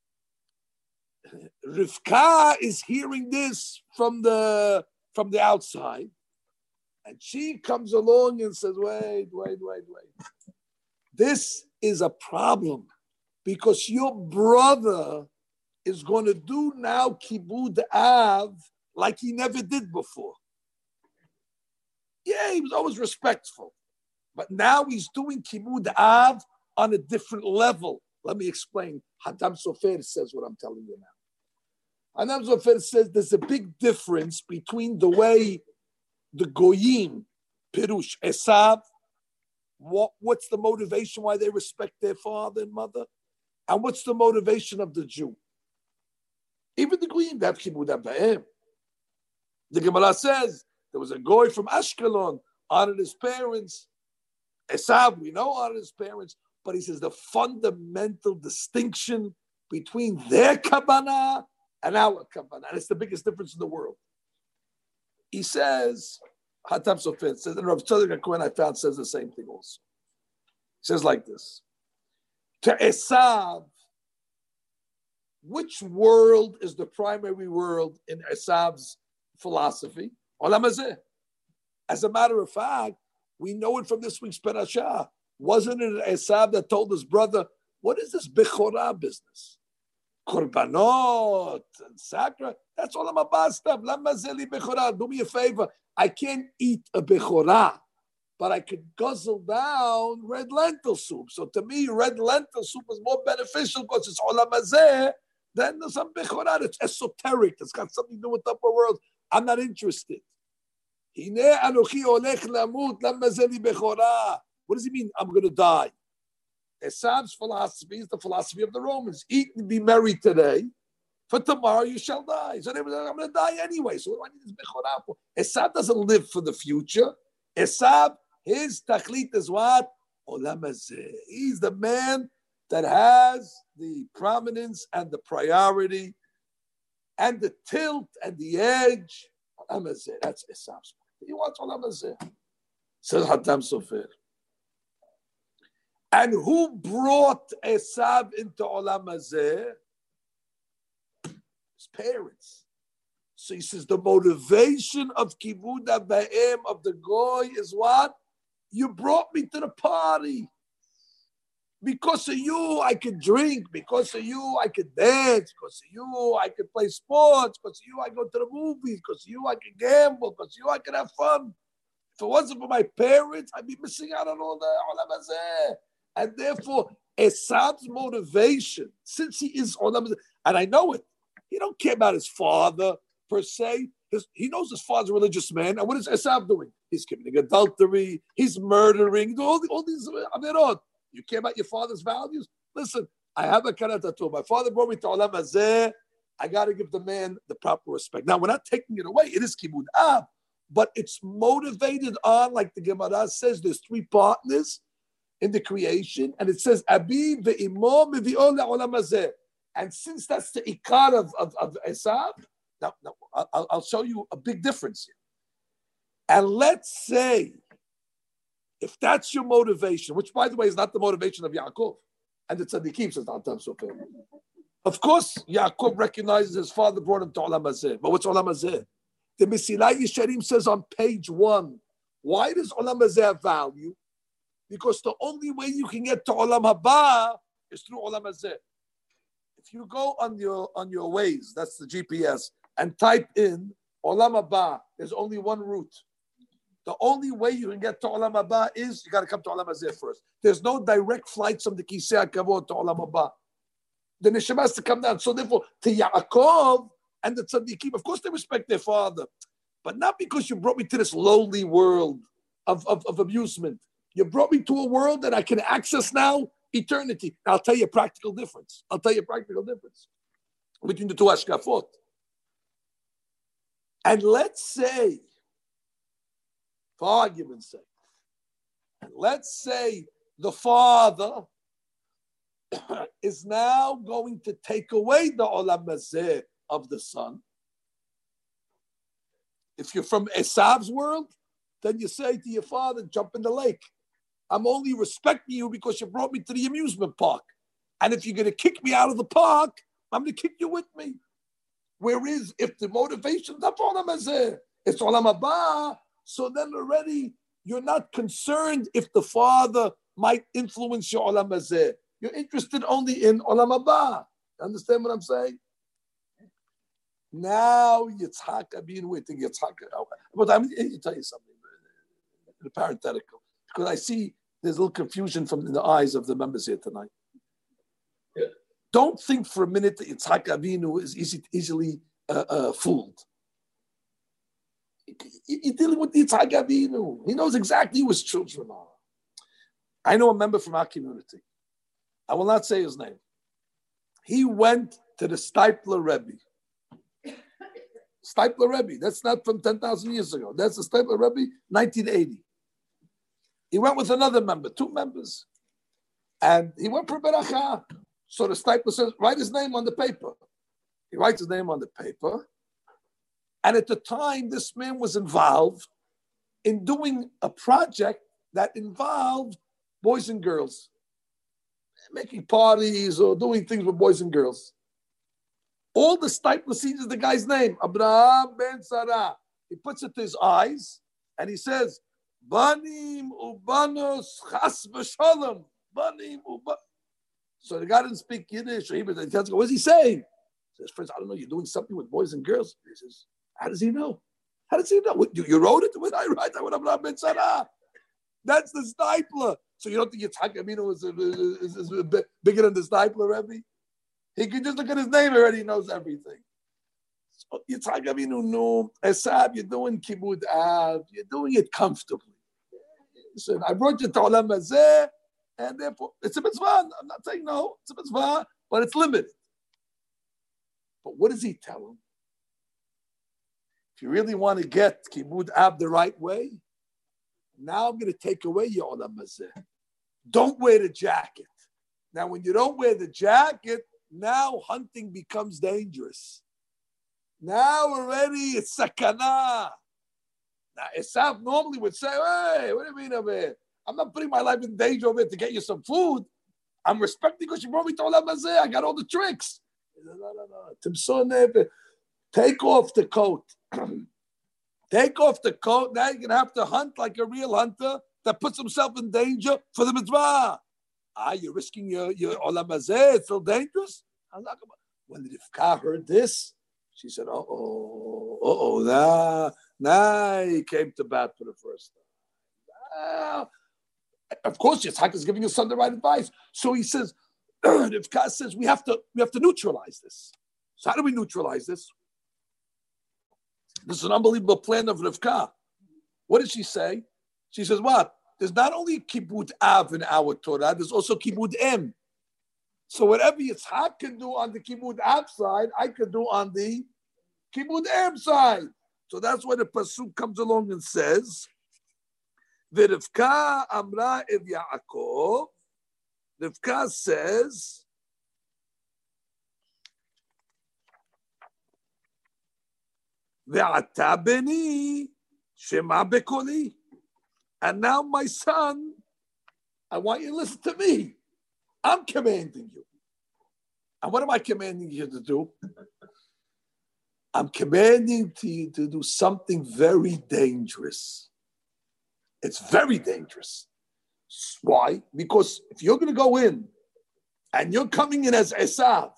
Rivka is hearing this from the from the outside. And she comes along and says, wait, wait, wait, wait. This is a problem because your brother is going to do now kibud av like he never did before. Yeah, he was always respectful. But now he's doing kibud av on a different level. Let me explain. Hatam Sofer says what I'm telling you now. Hatam Sofer says there's a big difference between the way the Goyim, Pirush, Esav, What, what's the motivation why they respect their father and mother? And what's the motivation of the Jew? Even the Goyim, they have kibud abayim. The Gemara says there was a goy from Ashkelon, honored his parents. Esav, we know honored his parents, but he says the fundamental distinction between their kavanah and our kavanah, and it's the biggest difference in the world. He says, Hatam Sofer says, and Rav Tzadok HaKohen I found says the same thing also. He says like this: to Esav, which world is the primary world in Esav's philosophy? Olam hazeh. As a matter of fact, we know it from this week's parashah. Wasn't it Esav that told his brother, what is this Bechorah business? Korbanot and sakra? That's Olam haba stuff. Lama zeli Bechorah. Do me a favor. I can't eat a Bechorah, but I could guzzle down red lentil soup. So to me, red lentil soup is more beneficial because it's Olam hazeh than some Bechorah. It's esoteric. It's got something to do with the upper world. I'm not interested. What does he mean? I'm going to die. Esav's philosophy is the philosophy of the Romans. Eat and be merry today. For tomorrow you shall die. So they were like, I'm going to die anyway. So what do I need this Bechorah for? Esav doesn't live for the future. Esav, his tachlit is what? Olam hazeh. He's the man that has the prominence and the priority and the tilt and the edge. Olam hazeh. That's Esav's. He wants Olam hazeh. Says Hatam Sofer. And who brought Esav into Olam hazeh? His parents. So he says the motivation of kibud abayim of the goy is what? You brought me to the party. Because of you, I could drink. Because of you, I could dance. Because of you, I could play sports. Because of you, I go to the movies. Because of you, I could gamble. Because of you, I could have fun. If it wasn't for my parents, I'd be missing out on all the Olam hazeh. And therefore, Esav's motivation, since he is Olam hazeh, and I know it, he don't care about his father per se. His, he knows his father's a religious man. And what is Esav doing? He's committing adultery. He's murdering. All, the, all these avirot. You care about your father's values? Listen, I have a karatatu. My father brought me to Olam hazeh. I got to give the man the proper respect. Now, we're not taking it away. It is kibud ab, but it's motivated on, like the Gemara says, there's three partners in the creation, and it says, Abi ve'imo mevi'o le'olam hazeh. And since that's the ikar of, of, of Esav, now, now I'll, I'll show you a big difference here. And let's say, if that's your motivation, which by the way is not the motivation of Yaakov, and the tzaddikim says, of course, Yaakov recognizes his father brought him to Olam hazeh. But what's Olam hazeh? The Mesilai Yesharim says on page one, why does Olam hazeh have value? Because the only way you can get to Olam haba is through Olam hazeh. If you go on your on your Waze, that's the G P S, and type in Olam haba, there's only one route. The only way you can get to Olam haba is you got to come to Olam hazeh first. There's no direct flights from the Kisei HaKavod to Olam haba. The neshama has to come down. So therefore, to Yaakov and the tzaddikim, of course they respect their father, but not because you brought me to this lowly world of, of, of amusement. You brought me to a world that I can access now, eternity. Now, I'll tell you a practical difference. I'll tell you a practical difference between the two hashkafot. And let's say, for argument's sake, and let's say the father is now going to take away the Olam hazeh of the son. If you're from Esav's world, then you say to your father, jump in the lake. I'm only respecting you because you brought me to the amusement park. And if you're going to kick me out of the park, I'm going to kick you with me. Whereas if the motivation is not for Olam hazeh, it's Olam haba, so then already you're not concerned if the father might influence your Olam hazeh. You're interested only in Olam haba. Understand what I'm saying? Now Yitzhak, I've been waiting Yitzhak. But I'm going to tell you something, the parenthetical, because I see there's a little confusion from in the eyes of the members here tonight. Yeah. Don't think for a minute that Yitzhak Avinu is easy, easily uh, uh, fooled. You're dealing with Yitzhak Avinu. He knows exactly who his children are. I know a member from our community. I will not say his name. He went to the Steipler Rebbe. Steipler Rebbe. That's not from ten thousand years ago. That's the Steipler Rebbe, nineteen eighty. He went with another member, two members. And he went for beracha. So the Steipler says, write his name on the paper. He writes his name on the paper. And at the time, this man was involved in doing a project that involved boys and girls, making parties or doing things with boys and girls. All the Steipler sees is the guy's name, Abraham ben Sarah. He puts it to his eyes and he says, Banim ubanos chas v'shalom. Banim ubanos. So the guy didn't speak Yiddish or Hebrew. He tells him, what's he saying? He says, friends, I don't know, you're doing something with boys and girls. He says, how does he know? How does he know? What, you, you wrote it? When I write that with Abraham ben Sarah. That's the Steipler. So you don't think Yitzhak Aminu is, is, is, is bigger than the Steipler Rebbe? He can just look at his name already, he knows everything. So Yitzhak Aminu knew, Esab, you're doing Kibud Av, you're doing it comfortably. Listen, I brought you to Olam Hazeh, and therefore, it's a mitzvah. I'm not saying no, it's a mitzvah, but it's limited. But what does he tell him? If you really want to get Kibud Av the right way, now I'm going to take away your Olam Hazeh. Don't wear the jacket. Now, when you don't wear the jacket, now hunting becomes dangerous. Now already it's sakana. Now, Esav normally would say, hey, what do you mean over here? I'm not putting my life in danger over here to get you some food. I'm respecting because you brought me to Olam Hazeh. I got all the tricks. No, no, no. Take off the coat. Take off the coat. Now you're going to have to hunt like a real hunter that puts himself in danger for the mitzvah. Ah, you're risking your, your Olam Hazeh. It's still dangerous. When Rivka heard this, she said, uh-oh, uh-oh, now, now he came to bat for the first time. Now, of course, Yitzhak is giving his son the right advice. So he says, Rivka says, we have to, we have to neutralize this. So how do we neutralize this? This is an unbelievable plan of Rivka. What did she say? She says, what? There's not only Kibud Av in our Torah, there's also Kibud Em. So whatever Yitzhak can do on the Kibud Av side, I can do on the Kibud Em side. So that's why the Pasuk comes along and says, V'Rivka amra ev Yaakov. Rivka says, Ve'ata beni shema bekoli. And now, my son, I want you to listen to me. I'm commanding you. And what am I commanding you to do? I'm commanding to you to do something very dangerous. It's very dangerous. Why? Because if you're going to go in and you're coming in as Esav,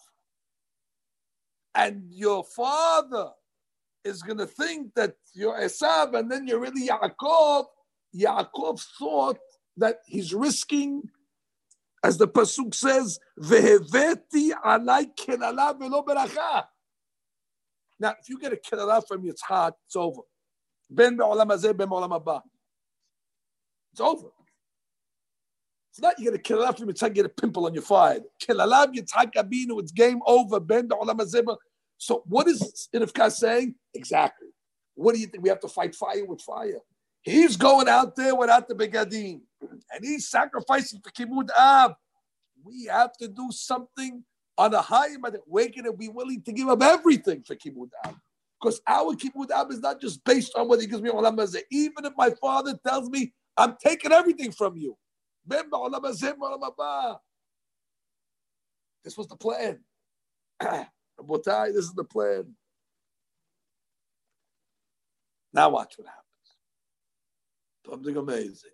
and your father is going to think that you're Esav and then you're really Yaakov, Yaakov thought that he's risking, as the Pasuk says, Veheveti alai kelala velo beracha. Now, if you get a kelala from Yitzhak, it's over. Ben be'olam hazeh, ben be'olam haba. It's over. It's not you get a kelala from Yitzhak, get a pimple on your forehead. Kelala Yitzhak Abinu, it's game over. Ben be'olam hazeh. So what is Rivka saying? Exactly. What do you think? We have to fight fire with fire. He's going out there without the begadim, and he's sacrificing for Kibud Av. We have to do something on a higher level. We're going to be willing to give up everything for Kibud Av, because our Kibud Av is not just based on whether he gives me Olam Hazeh. Even if my father tells me, I'm taking everything from you. This was the plan. This is the plan. Now watch what happens. Something amazing.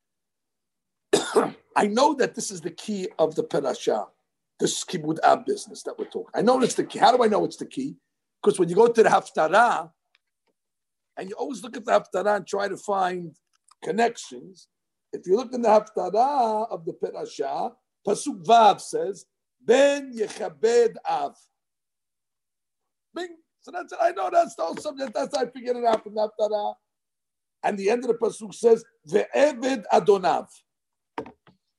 I know that this is the key of the parasha, this Kibud Av business that we're talking. I know it's the key. How do I know it's the key? Because when you go to the Haftarah, and you always look at the Haftarah and try to find connections, if you look in the Haftarah of the parasha, Pasuk Vav says, Ben Yechabed Av. Bing. So that's it. I know that's the whole subject. That's how I figured it out from the Haftarah. And the end of the pasuk says, "Ve'eved Adonav."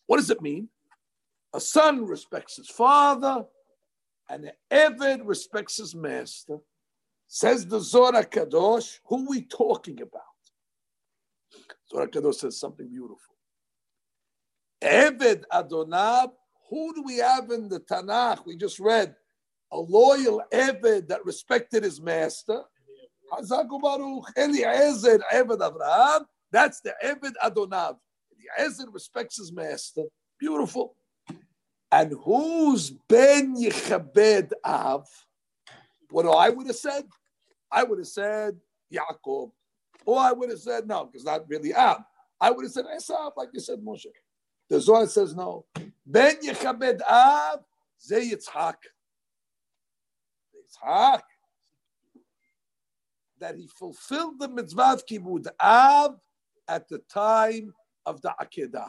What does it mean? A son respects his father, and the Eved respects his master. Says the Zohar Kadosh, who are we talking about? Zohar Kadosh says something beautiful. Eved Adonab, who do we have in the Tanakh? We just read a loyal Eved that respected his master. Hazaku Baruch, Eliezer, Eved Avraham. That's the Eved Adonab. Eliezer respects his master. Beautiful. And who's Ben Yechabed Av? What I would have said? I would have said Yaakov. Or I would have said, no, because not really Av. I would have said Esav, like you said, Moshe. The Zohar says no. Ben Yechabed Av, Ze Yitzhak. Yitzhak. That he fulfilled the mitzvah of Kibud Av at the time of the Akedah.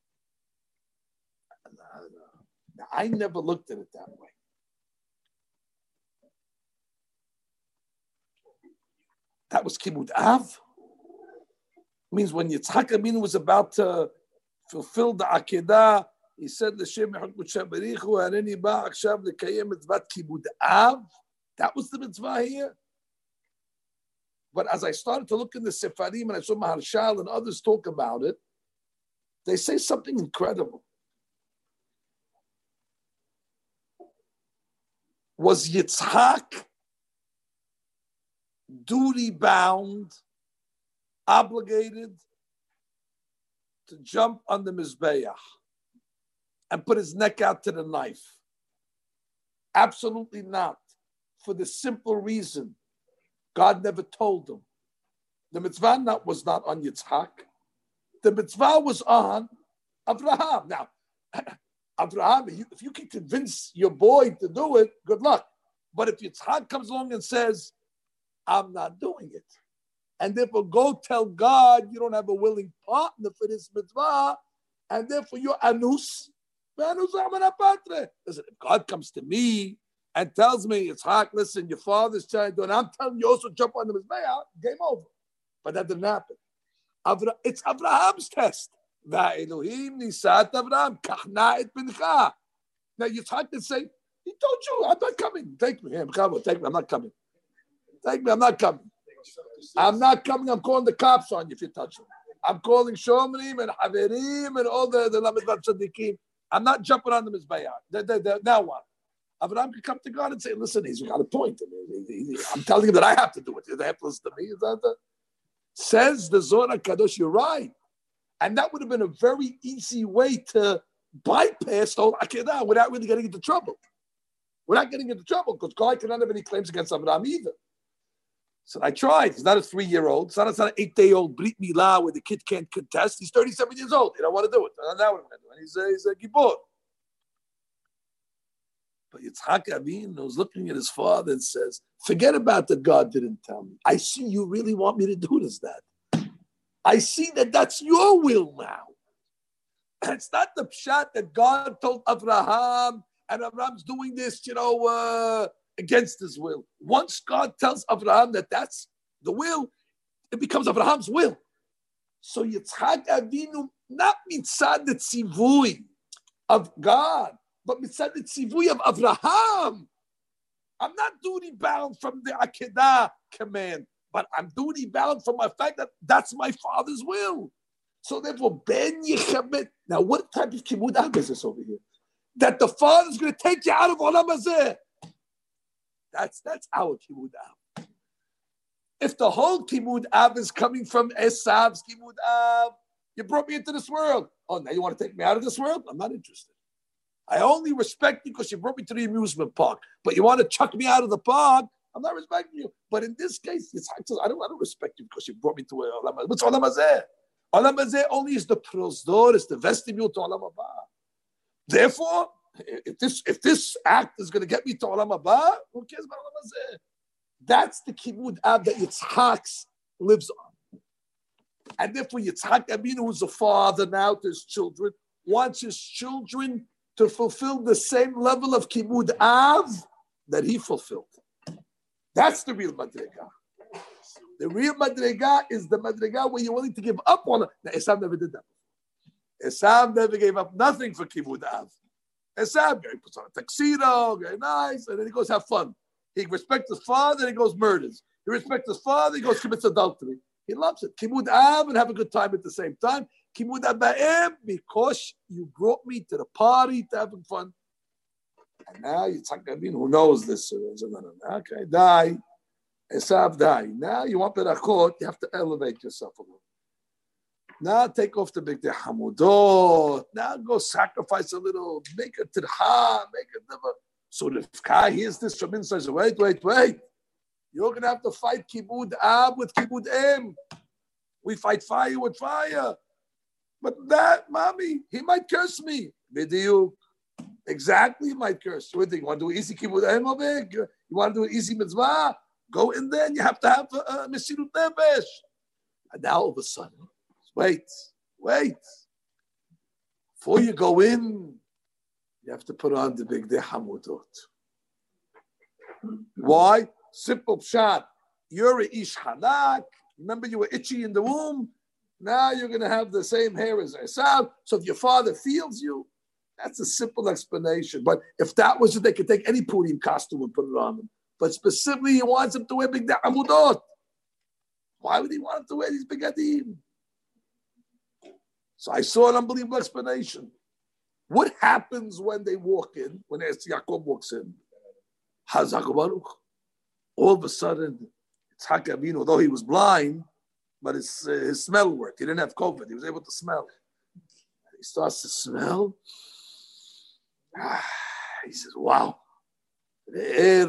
I never looked at it that way. That was Kibud Av. Means when Yitzhak Aminu was about to fulfill the Akedah, he said, "L'shem yechut b'shaberichu hareni ba akshav l'kayem mitzvat Kibud Av." That was the mitzvah here. But as I started to look in the Sefarim and I saw Maharshal and others talk about it, they say something incredible. Was Yitzhak duty-bound, obligated to jump on the Mizbeach and put his neck out to the knife? Absolutely not. For the simple reason, God never told him. The mitzvah not, was not on Yitzhak. The mitzvah was on Abraham. Now, Abraham, if you can convince your boy to do it, good luck. But if Yitzhak comes along and says, I'm not doing it, and therefore go tell God you don't have a willing partner for this mitzvah, and therefore you're anus, listen, if God comes to me and tells me, Yitzhak, listen, your father's trying to do it, and I'm telling you also jump on the mitzvah, game over. But that didn't happen. It's Abraham's test. Now Yitzhak can say, he told you, I'm not coming. Take me. Take me. I'm not coming. Take me. I'm not coming. I'm not coming. I'm calling the cops on you if you touch me. I'm calling Shomrim and Haverim and all the, the Lamed Tzadikim. I'm not jumping on the Mizbayah. Now what? Abraham can come to God and say, listen, he's got a point. I'm telling him that I have to do it. They have to listen to me. Is that the... Says the Zohar Kadosh, you're right. And that would have been a very easy way to bypass the whole Akedah without really getting into trouble. Without getting into trouble, because God cannot have any claims against Abraham either. So I tried. He's not a three-year-old. It's not, it's not an eight-day-old Brit Milah where the kid can't contest. He's thirty-seven years old. He don't want to do it. Now what am I doing? He's a, he's a Gibor. But Yitzhak Avinu was looking at his father and says, forget about that God didn't tell me. I see you really want me to do this, Dad. I see that that's your will now. And it's not the pshat that God told Abraham and Abraham's doing this, you know, uh, against his will. Once God tells Abraham that that's the will, it becomes Abraham's will. So Yitzhak Avinu, not mitzad the tzivui of God, but mitzad the tzivui of Abraham. I'm not duty bound from the Akedah command, but I'm duty bound from my fact that that's my father's will. So therefore, Ben Yechabed. Now, what type of Kibud Av is this over here? That the father's going to take you out of Olam Hazeh. That's that's our Kibud Av. If the whole Kibud Av is coming from Esav's Kibud Av, you brought me into this world. Oh, now you want to take me out of this world? I'm not interested. I only respect you because you brought me to the amusement park. But you want to chuck me out of the park? I'm not respecting you. But in this case, it's, I don't, I don't respect you because you brought me to Olam Hazeh. What's Olam Hazeh? Olam Hazeh only is the prosdor, is the vestibule to Olam Haba. Therefore, if this if this act is going to get me to Olam Haba, who cares about Olam Hazeh? That's the Kibud Av that Yitzhak lives on. And therefore, Yitzhak Avinu, who's the father now to his children, wants his children to fulfill the same level of Kibud Av that he fulfilled. That's the real Madrega. The real Madrega is the Madrega where you're willing to give up on it. Now, Esav never did that. Esav never gave up nothing for Kibud Av. Esav, he puts on a tuxedo, very nice, and then he goes have fun. He respects his father, he goes murders. He respects his father, he goes commits adultery. He loves it. Kibud Av and have a good time at the same time. Kibud Abaim, because you brought me to the party to having fun. And now Yitzhak Rabin, who knows this? Okay, die. Esav, die. Now you want Berachot, you have to elevate yourself a little. Now take off the big day Hamudot. Now go sacrifice a little, make a tirha, make a different. So Rivka hears this from inside. So wait, wait, wait. You're going to have to fight Kibud Ab with Kibud Em. We fight fire with fire. But that, mommy, he might curse me. Video. Exactly, he might curse. What do you want to do easy Kibud Em over here? You want to do easy mitzvah? Go in there and you have to have a Mesirut Nefesh. And now all of a sudden, wait, wait. Before you go in, you have to put on the big day Hamudot. Why? Simple pshat. You're a ish halak. Remember you were itchy in the womb? Now you're going to have the same hair as Esav. So if your father feels you, that's a simple explanation. But if that was it, they could take any Purim costume and put it on them. But specifically, he wants him to wear big Hamudot. Why would he want him to wear these begadim? So I saw an unbelievable explanation. What happens when they walk in, when Yaakov walks in? Hazak Baruch. All of a sudden, Yitzhak Avinu, although he was blind, but his, uh, his smell worked. He didn't have COVID. He was able to smell. And he starts to smell. He says, wow. This,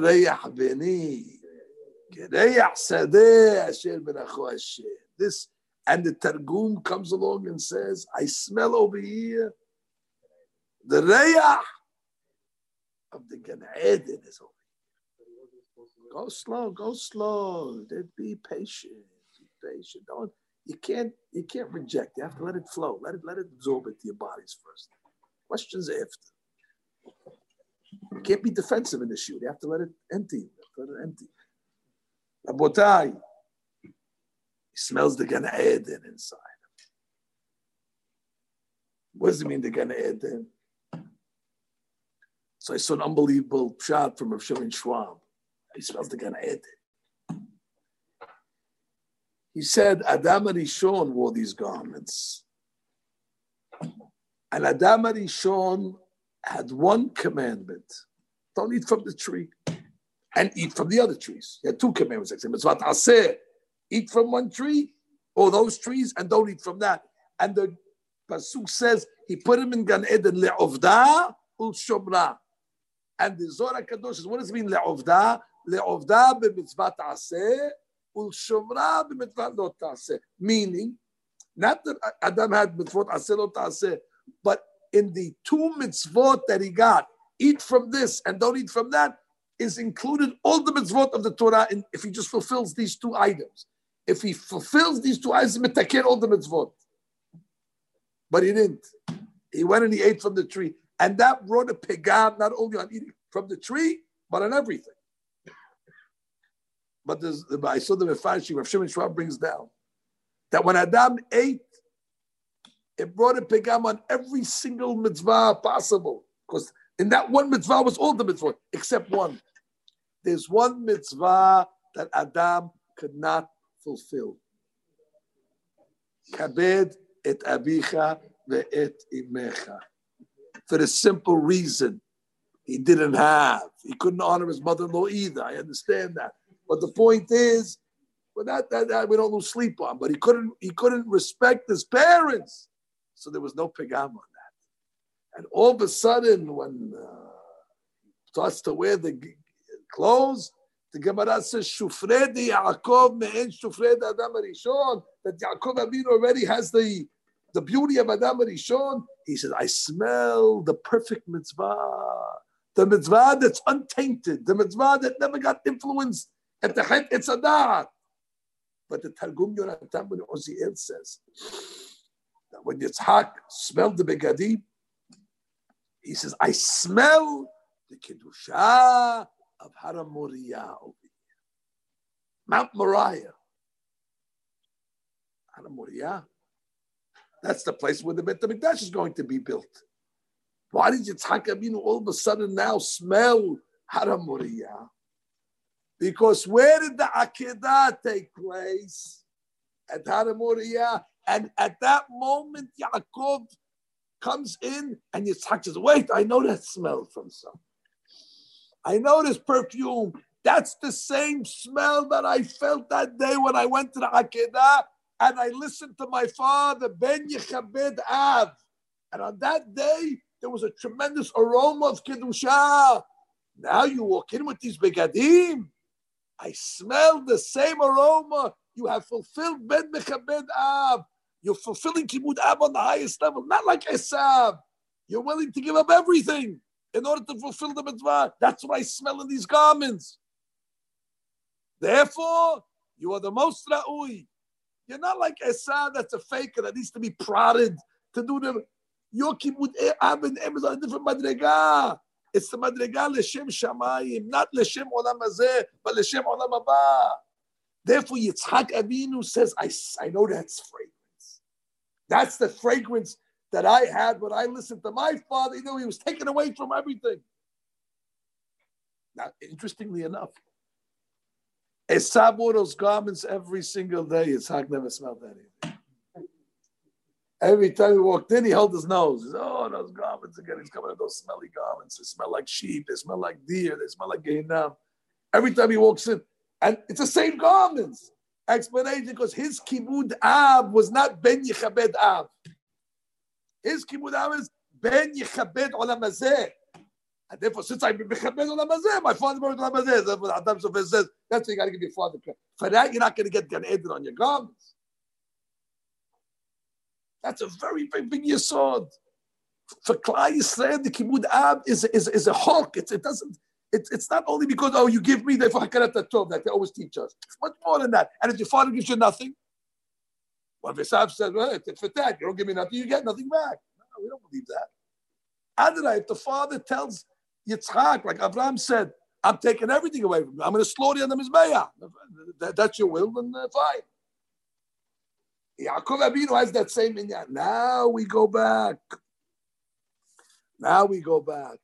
and the Targum comes along and says, I smell over here the reyah of the Gan Eden is over here. Go slow, go slow. Be patient. Be patient. Don't you can't you can't reject. You have to let it flow. Let it let it absorb into your bodies first. Questions after. You can't be defensive in the shoot. You have to let it empty. Let it empty. Rabotai, he smells the Gan Eden inside. What does it mean, the Gan Eden? So I saw an unbelievable shot from Rav Shimon Schwab. He smells the Gan Eden. He said, Adam Arishon wore these garments. And Adam Arishon had one commandment. Don't eat from the tree. And eat from the other trees. He had two commandments. Mitzvat Aseh. Eat from one tree, or those trees, and don't eat from that. And the Pasuk says, he put him in Gan Eden, le'ovda ul-shomra. And the Zohar HaKadosh says, what does it mean, le'ovda? Le'ovda b'mitzvat aseh, ul-shomra b'mitzvat lo ta'aseh. Meaning, not that Adam had mitzvot aseh lo ta'aseh, but in the two mitzvot that he got, eat from this and don't eat from that, is included all the mitzvot of the Torah in, if he just fulfills these two items. If he fulfills these two items, mitakir all the mitzvot. But he didn't. He went and he ate from the tree. And that brought a pegam not only on eating from the tree, but on everything. But there's, I saw the Mefarshim, Rav Shimon Schwab brings down, that when Adam ate, it brought a pegam on every single mitzvah possible. Because in that one mitzvah was all the mitzvot, except one. There's one mitzvah that Adam could not fulfill. Kabed et abicha ve'et imecha. For the simple reason he didn't have. He couldn't honor his mother-in-law either. I understand that. But the point is, well, that, that, that we don't lose sleep on. But he couldn't he couldn't respect his parents. So there was no pegam on that. And all of a sudden, when uh, he starts to wear the g- clothes, the Gemara says, Shufred Yaakov me'en Shufred Adam Arishon, that Yaakov Avinu already has the, the beauty of Adam Arishon. He says, I smell the perfect mitzvah, the mitzvah that's untainted, the mitzvah that never got influenced at the Chet Etzadat. But the Targum Yonatan ben Oziel says that when Yitzhak smelled the begadim, he says, I smell the Kedusha of Har Moriah over here. Mount Moriah. Har Moriah. That's the place where the Beit HaMikdash is going to be built. Why did Yitzhak Avinu all of a sudden now smell Har Moriah? Because where did the Akedah take place? At Har Moriah. And at that moment, Yaakov comes in and Yitzhak says, wait, I know that smell from some. I know this perfume. That's the same smell that I felt that day when I went to the Akedah and I listened to my father, Ben Yechabed Av. And on that day, there was a tremendous aroma of Kedusha. Now you walk in with these begadim. I smell the same aroma. You have fulfilled Ben Yechabed Av. You're fulfilling Kibud Av on the highest level, not like Esav. You're willing to give up everything in order to fulfill the mitzvah. That's what I smell in these garments. Therefore, you are the most ra'ui. You're not like Esav, that's a faker that needs to be prodded to do the. Your Kibud Av and Em is on a different madrega. It's the madrega l'shem shamayim, not l'shem olam hazeh, but l'shem olam haba. Therefore, Yitzhak Avinu says, I, I know that's fragrance. That's the fragrance that I had when I listened to my father. You know, he was taken away from everything. Now, interestingly enough, Esav wore those garments every single day. Yitzhak never smelled anything. Every time he walked in, he held his nose. He said, oh, those garments again. He's coming in those smelly garments. They smell like sheep. They smell like deer. They smell like Gehinnom. Every time he walks in, and it's the same garments. Explanation, because his Kibud Av was not Ben Yechabed Av. His Kibud Av is Ben Yechabed Olam Hazeh. And therefore, since I'm Ben Yechabed Olam Hazeh, my father Ben Olam Hazeh. That's what Adam Sofer says. That's what you got to give your father credit. For that, you're not going to get Gan Eden on your garments. That's a very, very big yesod. For Klal Yisrael, the Kibud Av is, is, is a hawk. It's, it doesn't... It's, it's not only because, oh, you give me the Hakarat Tov, like they always teach us. It's much more than that. And if your father gives you nothing, well, if Esav says, well, it's for that, you don't give me nothing, you get nothing back. No, we don't believe that. Adonai, if the father tells Yitzhak, like Abraham said, I'm taking everything away from you, I'm going to slaughter you on the Mizbeah. That, that's your will, then uh, fine. Yaakov Avinu has that same inyan. Now we go back. Now we go back.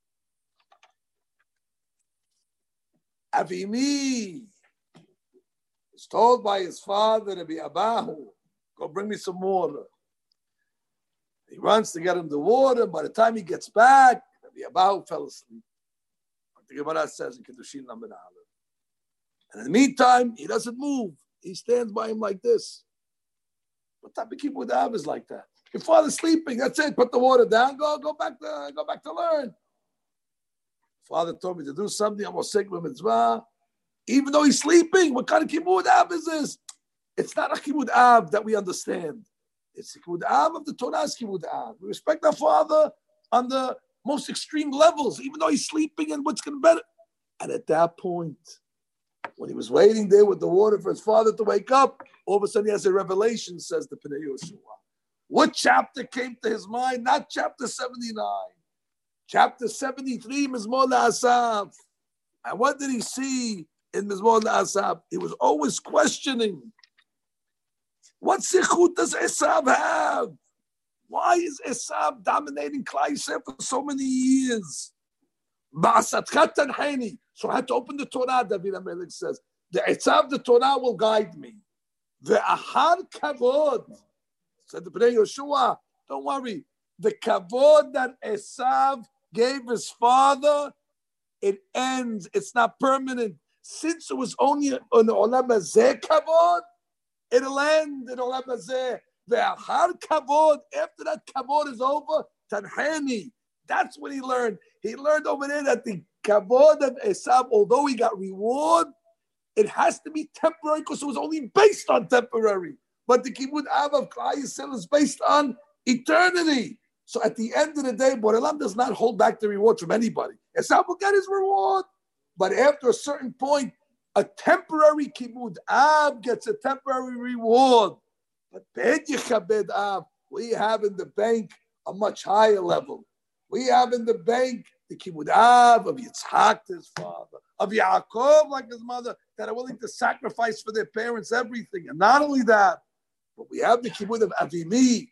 Avimi is told by his father to be Abahu, go bring me some water. He runs to get him the water. By the time he gets back, Rabbi Abahu fell asleep. The Gemara says in Kedushin Lamed Aleph. And in the meantime, he doesn't move. He stands by him like this. What type of Kibud Av is like that? Your father's sleeping. That's it. Put the water down. Go, go back to, go back to learn. Father told me to do something. I'm going to say mitzvah. Even though he's sleeping, what kind of Kibud Av is this? It's not a Kibud Av that we understand. It's the Kibud Av of the Torah's Kibud Av. We respect our father on the most extreme levels, even though he's sleeping and what's going to better. And at that point, when he was waiting there with the water for his father to wake up, all of a sudden he has a revelation, says the Pnei Yehoshua. What chapter came to his mind? Not chapter seventy-nine. Chapter seventy-three, Mizmor LaAsaf. And what did he see in Mizmor LaAsaf? He was always questioning. What sichut does Esav have? Why is Esav dominating Klal Yisrael for so many years? Ba'asatcha tanheni. So I had to open the Torah, David HaMelech says. The Esav, the Torah will guide me. Ve'ahar kavod. Said the Pnei Yehoshua, don't worry. The kavod that Esav gave his father, it ends. It's not permanent. Since it was only an olam hazeh kavod, it'll end in olam hazeh. Ve'achar kavod, after that kavod is over, tanheni. That's what he learned. He learned over there that the kavod of Esav, although he got reward, it has to be temporary because it was only based on temporary. But the Kibud Av of Klal Yisrael is based on eternity. So at the end of the day, Borelam does not hold back the reward from anybody. Esav will get his reward. But after a certain point, a temporary Kibud Av gets a temporary reward. But Ben Yechabed Av, we have in the bank a much higher level. We have in the bank the Kibud Av of Yitzhak, his father, of Yaakov, like his mother, that are willing to sacrifice for their parents everything. And not only that, but we have the Kibud of Avimi,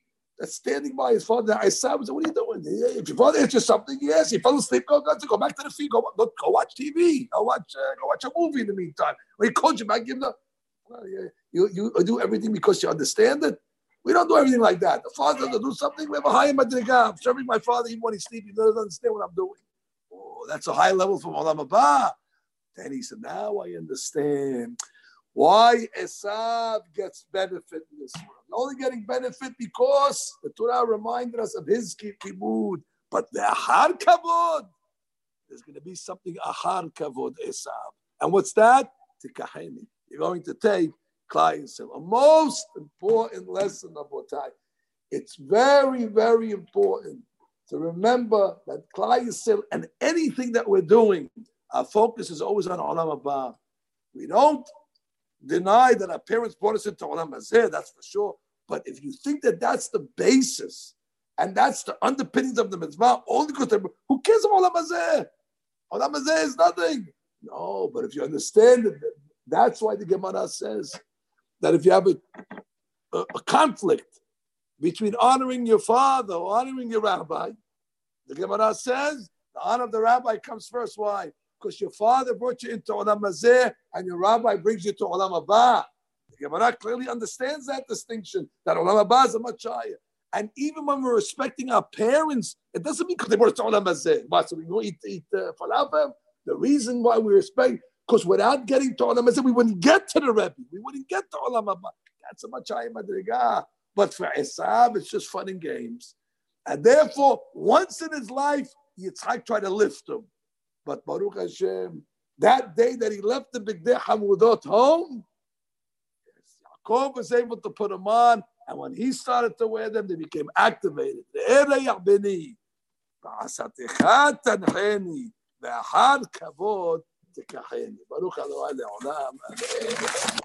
that's standing by his father. Esav said, what are you doing? If your father answers something, yes, he fell asleep, go, go, go back to the feet, go, go, go watch T V, go watch, uh, go watch a movie in the meantime. When he called you back, give him the, well, you, you, you do everything because you understand it. We don't do everything like that. The father doesn't do something, we have a higher madrigah. I'm serving my father even when he's sleeping, he doesn't understand what I'm doing. Oh, that's a high level from Olam Haba. Then he said, now I understand why Esav gets benefit in this world. Only getting benefit because the Torah reminded us of his kibud. But the Ahar Kavod, there's going to be something Ahar Kavod Esav. And what's that? Tikaheni. You're going to take Klal Yisrael. A most important lesson of Botai. It's very, very important to remember that Klal Yisrael and anything that we're doing, our focus is always on Olam Haba. We don't deny that our parents brought us into Olam Hazeh, that's for sure. But if you think that that's the basis and that's the underpinnings of the mitzvah, only because who cares about Olam Hazeh? Olam Hazeh is nothing. No, but if you understand it, that's why the Gemara says that if you have a, a, a conflict between honoring your father or honoring your rabbi, the Gemara says the honor of the rabbi comes first. Why? Because your father brought you into Olam Hazeh and your rabbi brings you to Olam Haba. The Gemara clearly understands that distinction, that Olam Haba is a much higher. And even when we're respecting our parents, it doesn't mean because they brought us to Olam Hazeh. Why? So we go eat, eat uh, falafel. The reason why we respect, because without getting to Olam Hazeh, we wouldn't get to the Rebbe. We wouldn't get to Olam Haba. That's a much higher madrigah. But for Esav, it's just fun and games. And therefore, once in his life, Yitzchak tried to lift him. But Baruch Hashem, that day that he left the Bigdei Hamudot home, Yaakov was able to put them on, and when he started to wear them, they became activated. Baruch Adonai le'olam.